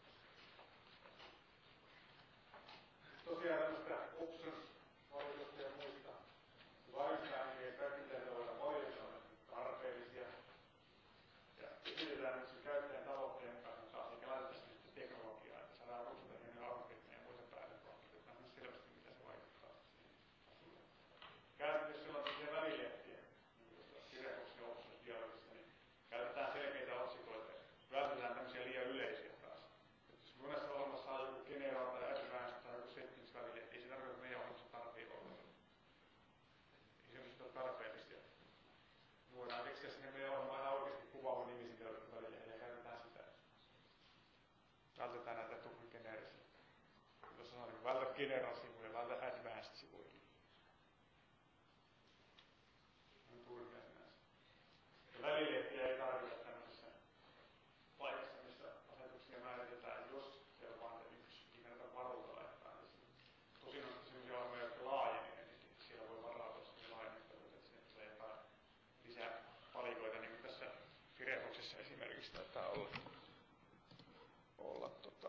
Tosiaan tämmöistä options-valitusta ja muista lainkaan, niin rakenteita voidaan valita, on tarpeellisia. Ja esitetään nyt sen käyttäjän tavoitteen mukaan taas, eikä laiteta sitten teknologiaa, että saadaan ruusuta hienoja algoritmeja ja muita päälle, vaan otetaan myös selvästi, mitä se vaikuttaa siihen asiaan. Käytetään sellaisia välilehtiä, niin kuin Firefoxin options-dialogissa, niin käytetään selkeitä otsikoita. Vältetään tämmöisiä liian yleisiä taas. Jos monessa ohjelmassa on joku General tai Advanced tai joku Settings-välilehti, ei se tarkoita, että meidän ohjelmassa tarvitsee olla. Ei semmoiset ole tarpeellisia. Me voidaan keksiä sinne meidän ohjelmaan ihan oikeasti kuvaava nimi sinne välilehden ja käytetään sitä. Vältetään näitä turhan geneerisiä. Tuossa on vältä General-sivuja, vältä Advanced-sivuja. On turhia sinänsä. Ja välilehtiä ei tarvita tämmöisessä paikassa, missä asetuksia määritetään, jos siellä vaan se yksi, niin kannata varuuta laittaa esiin. Tosin on sellaisia ohjelmia, jotka laajenee, niin siellä voi varautua siihen laajennettavuuteen, että sinne tulee jotain lisää palikoita, niin kuin tässä Firefoxissa esimerkiksi taitaa olla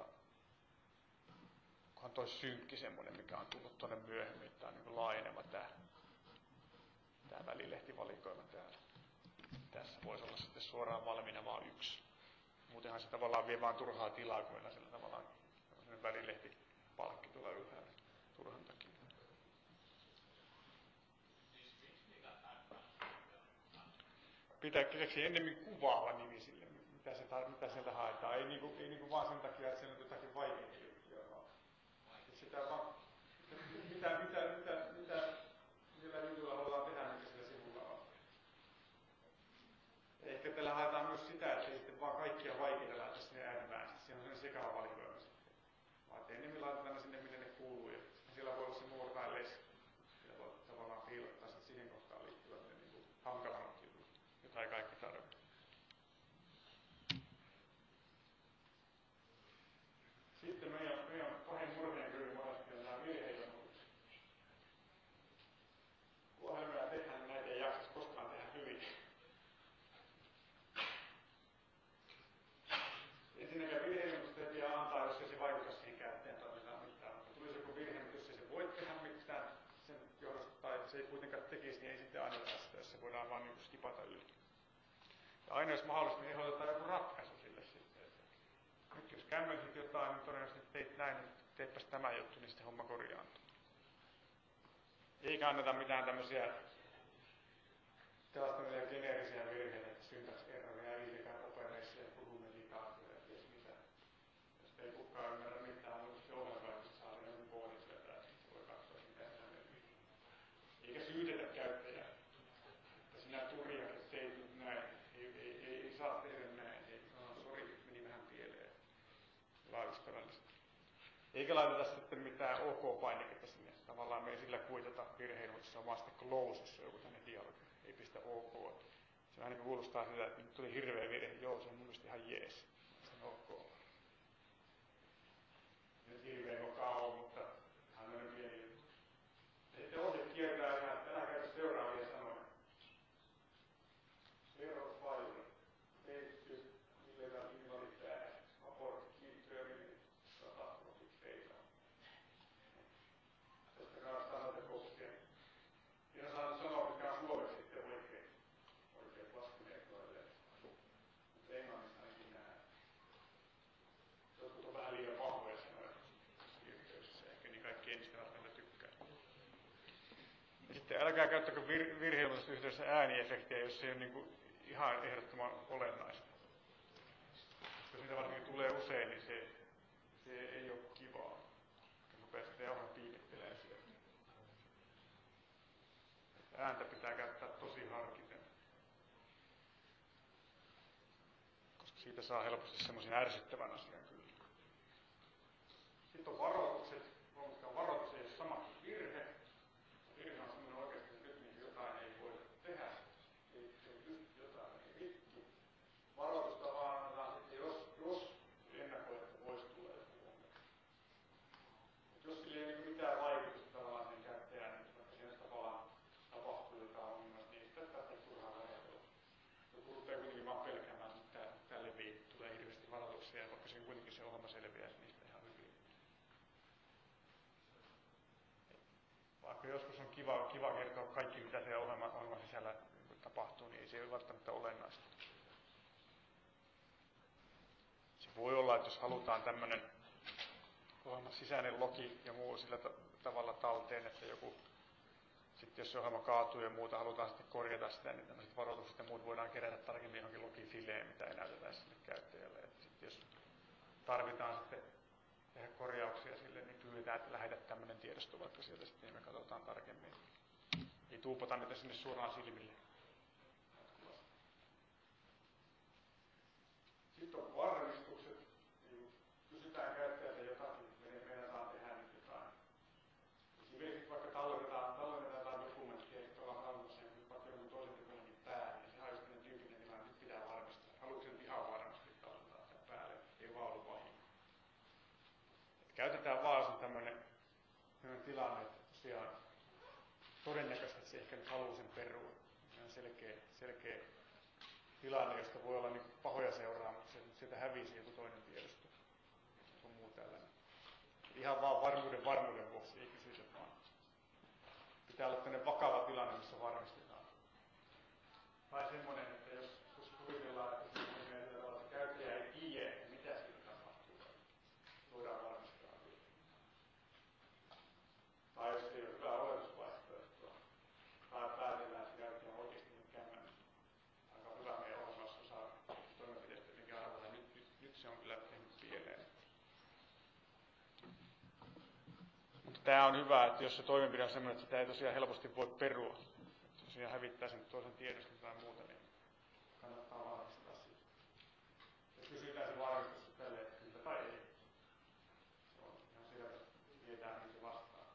onhan toi synkki semmoinen, mikä on tullut tuonne myöhemmin, tää on niin laajeneva tää välilehtivalikoima täällä. Tässä voisi olla sitten suoraan valmiina vaan yksi. Muutenhan se tavallaan vie vaan turhaa tilaa, kun meillä sillä tavallaan välilehtipalkki tuolla ylhäällä turhan takia. Pitää keksiä ennemmin kuvaava nimi sille, mitä sieltä haetaan. Ei niinku vaan sen takia, että siellä on jotakin vaikeita juttuja vaan. Sitä vaan, millä jutulla halutaan tehdä, mikä sillä sivulla on. Ja ehkä tällä haetaan myös sitä, että ei sitten vaan kaikkia vaikeita laita sinne Advanced. Siinä on sellainen sekava valikoima sitten. Vaan että enemmän laitetaan ne sinne, minne ne kuuluu. Ja siellä voi olla se more tai less. Siellä voi tavallaan piilottaa sitten siihen kohtaan liittyvät ne niin hankalammat jutut, jota ei kaikki tarvitse. Sitten meidän pahin murheen kyllä monesti on nämä virheilmoitukset. Kun ohjelmia tehdään, niin näitä ei jaksaisi koskaan tehdä hyvin. Ensinnäkään virheilmoitustekijä antaa, jos ei se vaikuta siihen käyttäjän toimintaan mitään. Mutta tulisi joku virhe, mutta jos ei se voi tehdä mitään sen johdosta tai se ei kuitenkaan tekisi, niin ei sitten anneta sitä, jos se voidaan vaan niin skipata yli. Ja aina jos mahdollista, niin ehdotetaan joku ratkaisu sille sitten. Nyt jos kämmensit jotain, niin todennäköisesti teit näin, niin teetpäs tämä juttu, niin sitten homma korjaantuu. Eikä anneta mitään tämmöisiä geneerisiä virheitä, että syntax-erroria, illegal operation ja promeditaatio ja ties mitä. Jos ei kukaan ymmärrä mitään, mutta se ohjelma, että saa sen jonkun koodin syötää, niin se voi katsoa, mitä siinä menee. Eikä syytetä käyttäjää. Että sinä turjakin teit nyt näin. Ei saa tehdä näin. Sori, meni vähän pieleen. Ystävällisesti. Eikä laiteta sitten mitään OK-painiketta sinne. Tavallaan me ei sillä kuitata virheilmoituksessa, se on vaan sitten close, jos on joku tänne dialogi. Ei pistä OK. Se vähän niin kuin kuulostaa sitä, että nyt tuli hirveä virhe. Joo, se on mun mielestä ihan jees. Se on OK. Nyt hirveä mokaa on, mutta hän on pieni juttu. Ja sitten ohje kiertää ihan, että älä käytä seuraavia sanoja. Error file. Tehty. Illegal invalid bad. Abort key terminate. Catastrophic failure. Tästä kannattaa näitä koskea. Siinä saa sanoa, mikä on suomeksi sitten oikein laskuneet noille. Mutta englannissa ainakin nähdään. Jotkut on vähän liian vahvoja sanoja yhteydessä. Ehkä niin kaikki ei niistä välttämättä tykkää. Ja sitten älkää käyttäkö virheilmoitusten yhteydessä ääniefektiä, jos se on niin ihan ehdottoman olennaista. Jos niitä varsinkin tulee usein, niin se ei ole kivaa. Rupeaa sitten jauhan piimittelemään sieltä. Ääntä pitää käyttää tosi harkiten, koska siitä saa helposti semmoisen ärsyttävän asian kyllä. Sitten on varoitukset. Huomatkaa, varoitus ei ole sama kuin virhe. Virhe on semmoinen oikeasti, että nyt niin jotain ei voida tehdä. Just jotain ei rikki. Varoitusta vaan annetaan sitten, jos ennakoi, että voisi tulla joku ongelma. Jos sillä ei ole mitään vaikutusta tavallaan sen käyttäjään, niin vaikka siinä tavallaan tapahtuu jotain ongelmaa, niin tätä ei turhaan ajatella. Joku rupeaa kuitenkin vaan pelkäämään, että tälle tulee hirveästi varoituksia, ja vaikka sen kuitenkin se ohjelma selviäisi niistä ihan hyvin. Vaikka joskus on kiva kertoa kaikki, mitä se ohjelman sisällä tapahtuu, niin ei se ole välttämättä olennaista. Se voi olla, että jos halutaan tämmöinen ohjelman sisäinen logi ja muu sillä tavalla talteen, että sitten jos se ohjelma kaatuu ja muuta, halutaan sitten korjata sitä, niin tämmöiset varoitukset ja muut voidaan kerätä tarkemmin johonkin logifileen, mitä ei näytetä sille käyttäjälle. Että sitten jos tarvitaan sitten tehdä korjauksia sille, niin pyydetään, että lähetä tämmöinen tiedosto vaikka sieltä sitten, niin me katsotaan tarkemmin. Ei tuupata niitä sinne suoraan silmille. Sitten on varmistukset. Kysytään käyttäjältä jotakin, meinataan tehdä nyt jotain. Esimerkiksi vaikka tallennetaan dokumenttia, että ollaan tallentamassa vaikka jonkun toisen dokumentin päälle, niin sehän on just tyypillinen tilanne, nyt pitää varmistaa. Haluatko nyt ihan varmasti tallentaa tämän päälle, ei vaan ollut vahinko. Käytetään vaan se tämmöinen tilanne, että tosiaan todennäköisesti että se ehkä nyt haluaa sen perua. Ihan selkeä tilanne, josta voi olla niin pahoja seuraamuksia, mutta sieltä hävisi joku toinen tiedosto. Se on muu tällainen. Ihan vaan varmuuden vuoksi, ei kysytä vaan. Pitää olla tämmöinen vakava tilanne, missä varmistetaan. Tai semmoinen, että jos kuvitellaan, että käyttäjä ei tiedä, mitä sillä tapahtuu, voidaan varmistaa. Tai jos ei ole hyvää oletusvaihtoehtoa, tai päätellään, että käyttäjä on oikeasti nyt kämmännyt. Aika hyvä meidän ohjelmassa saa toimenpiteistä, mikä arvotaan. Nyt se on kyllä tehnyt pieleen. Mutta tämä on hyvä, että jos se toimenpide on sellainen, että sitä ei tosiaan helposti voi perua. Jos tosiaan hävittää sen toisen tiedoston tai muuta, niin kannattaa varmistaa siitä. Jos kysytään se varmistus tälle, että kyllä tai ei. Se on ihan selvä, tietää mihin se vastaa.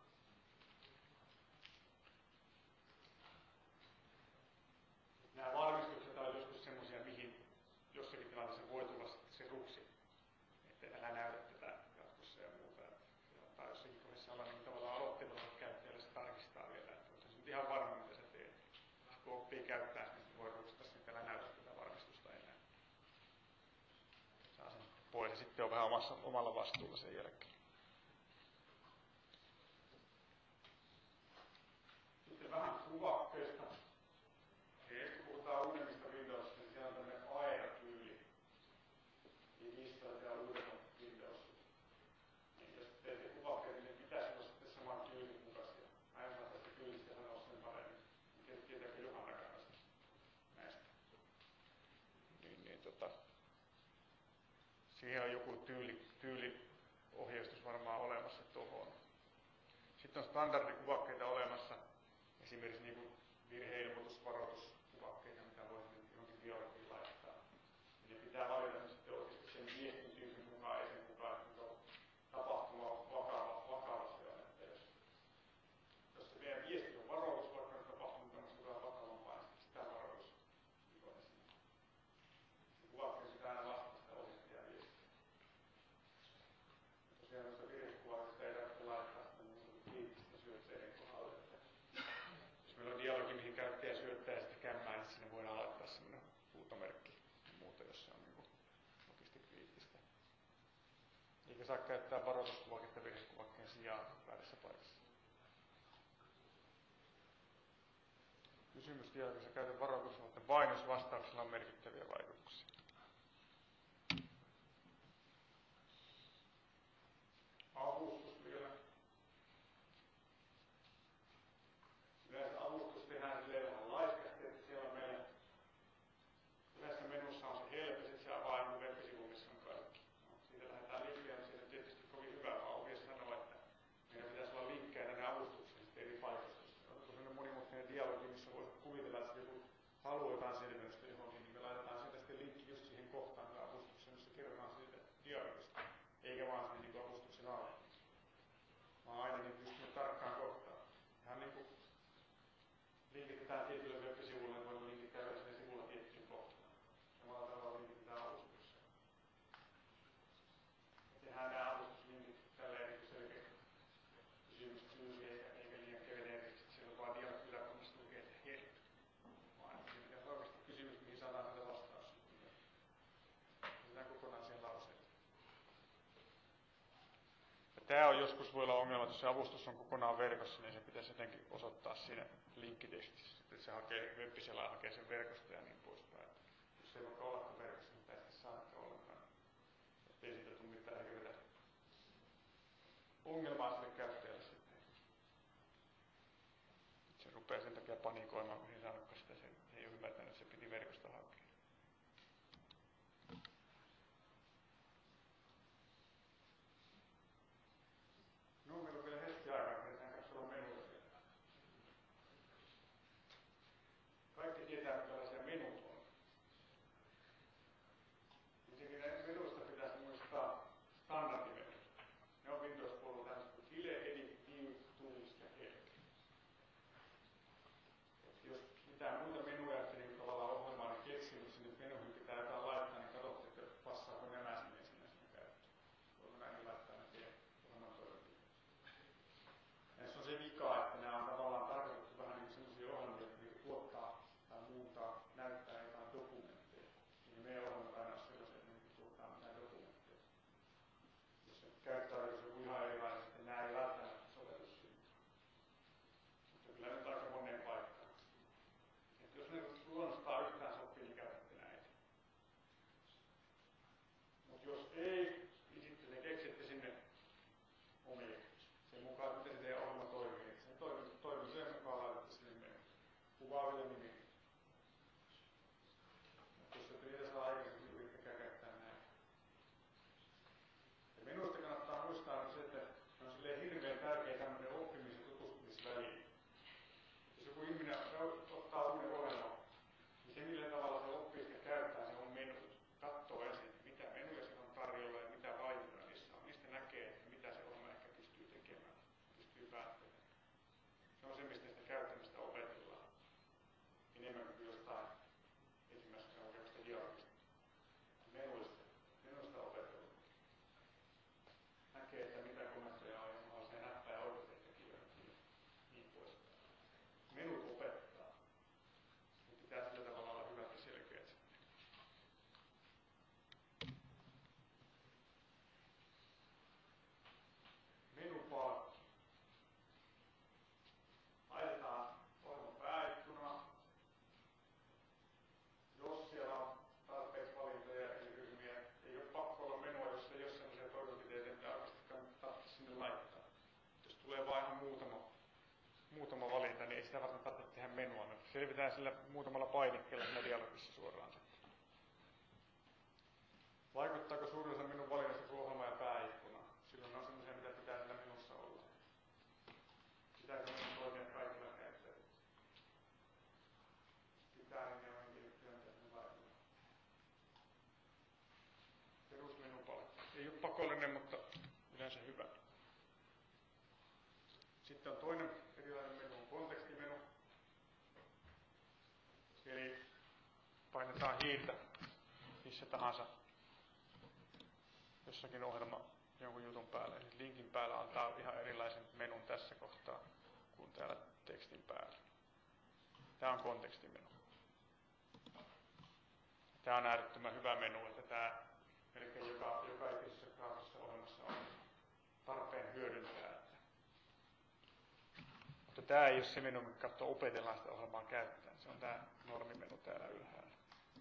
Nämä varmistukset on joskus semmoisia, mihin jossakin tilanteessa voi tulla se rupsi. Että älä näytä tätä jatkossa ja muuta. Tai jossakin kohdassa ollaan niin tavallaan aloitteella käyttäjälle se tarkistaa vielä, että on se nyt ihan varma, mitä sä teet. Kun oppii käyttää, niin voi rupsata sen, että älä näytä tätä varmistusta enää. Saa sen pois ja sitten on vähän omalla vastuulla sen jälkeen. Sitten vähän kuvakkeista. Kun puhutaan uudemmista Windowsista, niin siellä on tämmöinen aeratyyli. Niin niistä on siellä uudemmat Windowsit. Niin jos teette kuvakkeita, niin pitäisi olla sitten saman tyylin mukaisia. Mä en saa tästä tyylistä sanoa sen paremmin. Tietääkö Juhana kannasta näistä? Siihen on joku tyyliohjeistus varmaan olemassa tuohon. Sitten on standardikuvakkeita olemassa. Esimerkiksi niin kuin virheilmoitusvaroituskuvakkeita, mitä voi johonkin dialogiin laittaa. Ne pitää valita sitten oikeasti sen viestin tyypin mukaan, ei sen mukaan, että tapahtuma on vakava se on. Että jos se meidän viesti on varoitus, vaikka on tapahtunut tämmöistä vähän vakavampaa, niin sitä varoitus on esiin. Kuvakkeen pitää aina vastata sitä ohjeistajan viestiä. Tosiaan noista virhekuvakkeista ei tarvitse laittaa sitä kriittistä syötteiden kohdalle. Jos meillä on dialogi, mihin käyttäjä syöttää ja sitten kämmää, niin sinne voidaan laittaa semmoinen huutomerkki ja muuta, jos se on niin logisti kriittistä. Eikä saa käyttää varoituskuvaketta virhekuvakkeen sijaan väärässä paikassa. Kysymys dialogissa käytön varoitus, mutta vain jos vastauksella on merkittäviä vaikutuksia. Avustus vielä. Yleensä avustus tehdään silleen vähän laiskasti, että siellä on meillä yhdessä menussa on se help ja sitten se avaa web-sivu, missä on kaikki. No, siitä lähdetään liikkeelle, mutta se on tietysti kovin hyvä, vaan ohjeessa sanoa, että meidän pitäisi olla linkkejä tänne avustukseen eri paikoista. On sellainen monimutkainen dialogi, Tämä on joskus voi olla ongelma, että jos se avustus on kokonaan verkossa, niin se pitäisi jotenkin osoittaa siinä linkkitekstissä. Että se hakee web-selaaja hakee sen verkosta ja niin poispäin. Jos ei vaikka olekaan verkossa, niin tästä saanutta ollenkaan. Ei siitä tule mitään hirveätä ongelmaa sille käyttäjälle sitten. Se rupeaa sen takia panikoimaan, kun se sanoo, sitä se ei ole ymmärtänyt, että se piti verkosta hakea. No, meillä on vielä hetki aikaa, kun tehdään katsoa menuja vielä. Kaikki tietää, minkälaisia menut on. Ensinnäkin näistä menuista pitäisi muistaa standardimenut. Ne on Windows-puolella tämmöistä kuin File, Edit, View, Tools ja Help. Jos mitään muita menuja, että niin tavallaan ohjelmaa niin keksinyt sinne menuihin pitää jotain laittaa, niin katsotte, että passaako nämä sinne ensimmäisenä käyttöön. Voiko näihin laittaa ne siihen ohjelman toimenpiteet. Näissä on se vika, että nämä on tavallaan tarkoitettu vähän niin sellaisia ohjelmia, jotka niin tuottaa tai muuttaa, näyttää jotain dokumentteja. Niin meidän ohjelmat aina on sellaisia, että ne tuottaa mitään dokumentteja. Jos se käyttäytyy joku ihan erilainen, sitten nämä ei välttämättä sovellu siihen. Mutta kyllä nyt aika moneen paikkaan. Et jos ne luonnostaan yhtään sopii, niin käytätte näitä. Mutta jos ei, niin sitten te keksitte sinne omia. Sen mukaan, miten se teidän ohjelma toimii. Se toimii sen mukaan laitatte sinne menemään. Kuvaaville nimiä. Jos ette niitä saa aikaisemmin, niin yrittäkää käyttää näin. Ja menuista kannattaa muistaa se, että ne on silleen hirveän tärkeä tämmöinen oppimis- ja tutustumisväline. Jos joku ihminen ottaa uuden ohjelman, niin se millä tavalla se oppii sitä käyttää, se on menut. Katsoo ensin, mitä menuja siinä on tarjolla ja mitä vaihtoehtoja niissä on. Niistä näkee, että mitä se ohjelma ehkä pystyy tekemään, pystyy päättelemään. Se on se, mistä sitä käyttämistä opetellaan. Enemmän kuin jostain ensimmäisenä oikeasta dialogista. Menuista opetellaan. Näkee, että mitä kommentteja on ja mahdollisia näppää ja oikeutettakin ja niin poispäin. Menut opettaa. Ne pitää sillä tavalla olla hyvät ja selkeät. Menupalkki. Laitetaan ohjelman pääikkunaan. Jos siellä on tarpeeksi valintoja eli ryhmiä, ei ole pakko olla menua, jos ei ole sellaisia toimenpiteitä, että oikeasti kannattaa sinne laittaa. Jos tulee vain ihan muutama valinta, niin ei sitä välttämättä tarvitse tehdä menua. Me selvitään sillä muutamalla painikkeella siinä dialogissa suoraan sitten. Vaikuttaako suurin osa menun valinnasta kuin ohjelma ja pääikkuna? Silloin on sellaisia, mitä pitää sillä menussa olla. Pitääkö menun toimia kaikilla käyttäjillä? Pitää, niin ne on henkilötyöntäjät lailla. Perusmenupalkki. Ei ole pakollinen, mutta yleensä hyvä. Sitten on toinen erilainen menu, on kontekstimenu. Eli painetaan hiirtä missä tahansa jossakin ohjelma jonkun jutun päälle. Eli linkin päällä antaa ihan erilaisen menun tässä kohtaa kuin täällä tekstin päällä. Tämä on kontekstimenu. Tämä on äärettömän hyvä menu, että tämä melkein joka ikisessä graafisessa ohjelmassa on tarpeen hyödyntää. Mutta tämä ei ole se menu, mikä opetellaan sitä ohjelmaa käyttämään. Se on tämä normimenu täällä ylhäällä.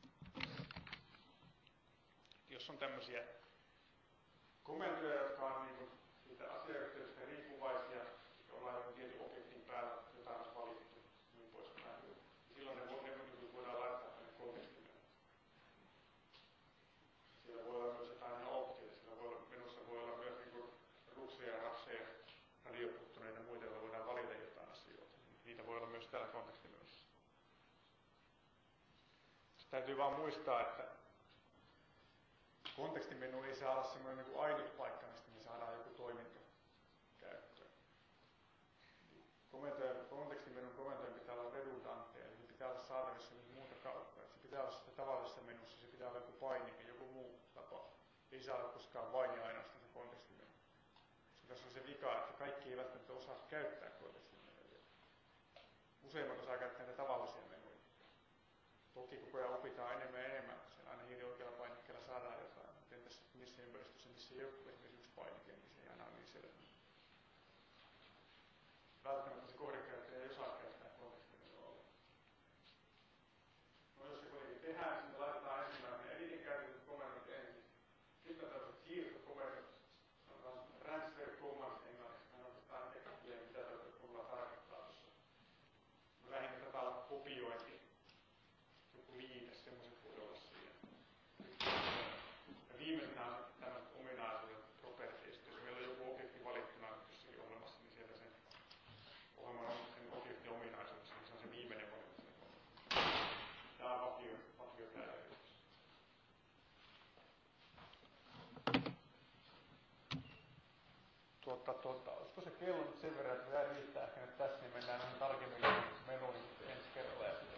Jos on tämmöisiä komentoja, jotka on niin siitä asiayhteydestä riippuvaisia, ollaan joku tietyn objektin päällä, jotain on valittu, niin poispäin. Silloin ne voidaan laittaa tänne kontekstimenuun. Siellä voi olla myös jotain ihan optioita. Menussa voi olla myös niin rukseja, rapseja, radioputtuneita ja muita, joilla voidaan valita jotain asioita. Niitä voi olla myös täällä kontekstimenussa. Täytyy vaan muistaa, että kontekstimenu ei saa olla semmoinen niin ainut paikka, mistä me saadaan joku toiminto käyttöön. Kontekstimenun komentojen pitää olla redundantteja, eli pitää olla saatavissa myös muuta kautta. Se pitää olla sitten tavallisessa menussa, se pitää olla joku painike, joku muu tapa. Ei saa olla koskaan vain ja ainoastaan se kontekstimenu. Tässä on se vika, että kaikki ei välttämättä osaa käyttää kontekstimenuja. Useimmat osaa käyttää näitä tavallisia menuja. Toki koko ajan opitaan enemmän ja enemmän. Siellä aina hiiri oikealla painikkeella saadaan jotain. Mutta entäs missä ympäristössä, missä ei ole esimerkiksi yksi painike, niin se ei aina ole niin selvä. välttämättä se kohdekäyttäjä ei osaa käyttää kontekstimenua ollenkaan. No jos se kuitenkin tehdään, niin sitten laitetaan ensimmäisenä eniten käytetyt komennot ensin. Sitten on tällaiset siirtokomennot, sanotaan transfer commands englanniksi, nämä on oikeastaan ekakielen, mitä tällä tarkoittaa tuossa. No lähinnä tätä olla kopiointi, joku liite, semmoiset voi olla siinä. Ja viimeisenä on tämän ominaisuuden properteista. Jos meillä on joku objekti valittuna jossakin olemassa, niin sieltä sen ohjelman sen objektin ominaisuudessa, niin se on se viimeinen valittu. Tämä on vakio tämä edellytys. Olisiko se kello nyt sen verran, että vielä riittää ehkä nyt tässä, niin mennään tarkemmin menuihin ensi kerralla.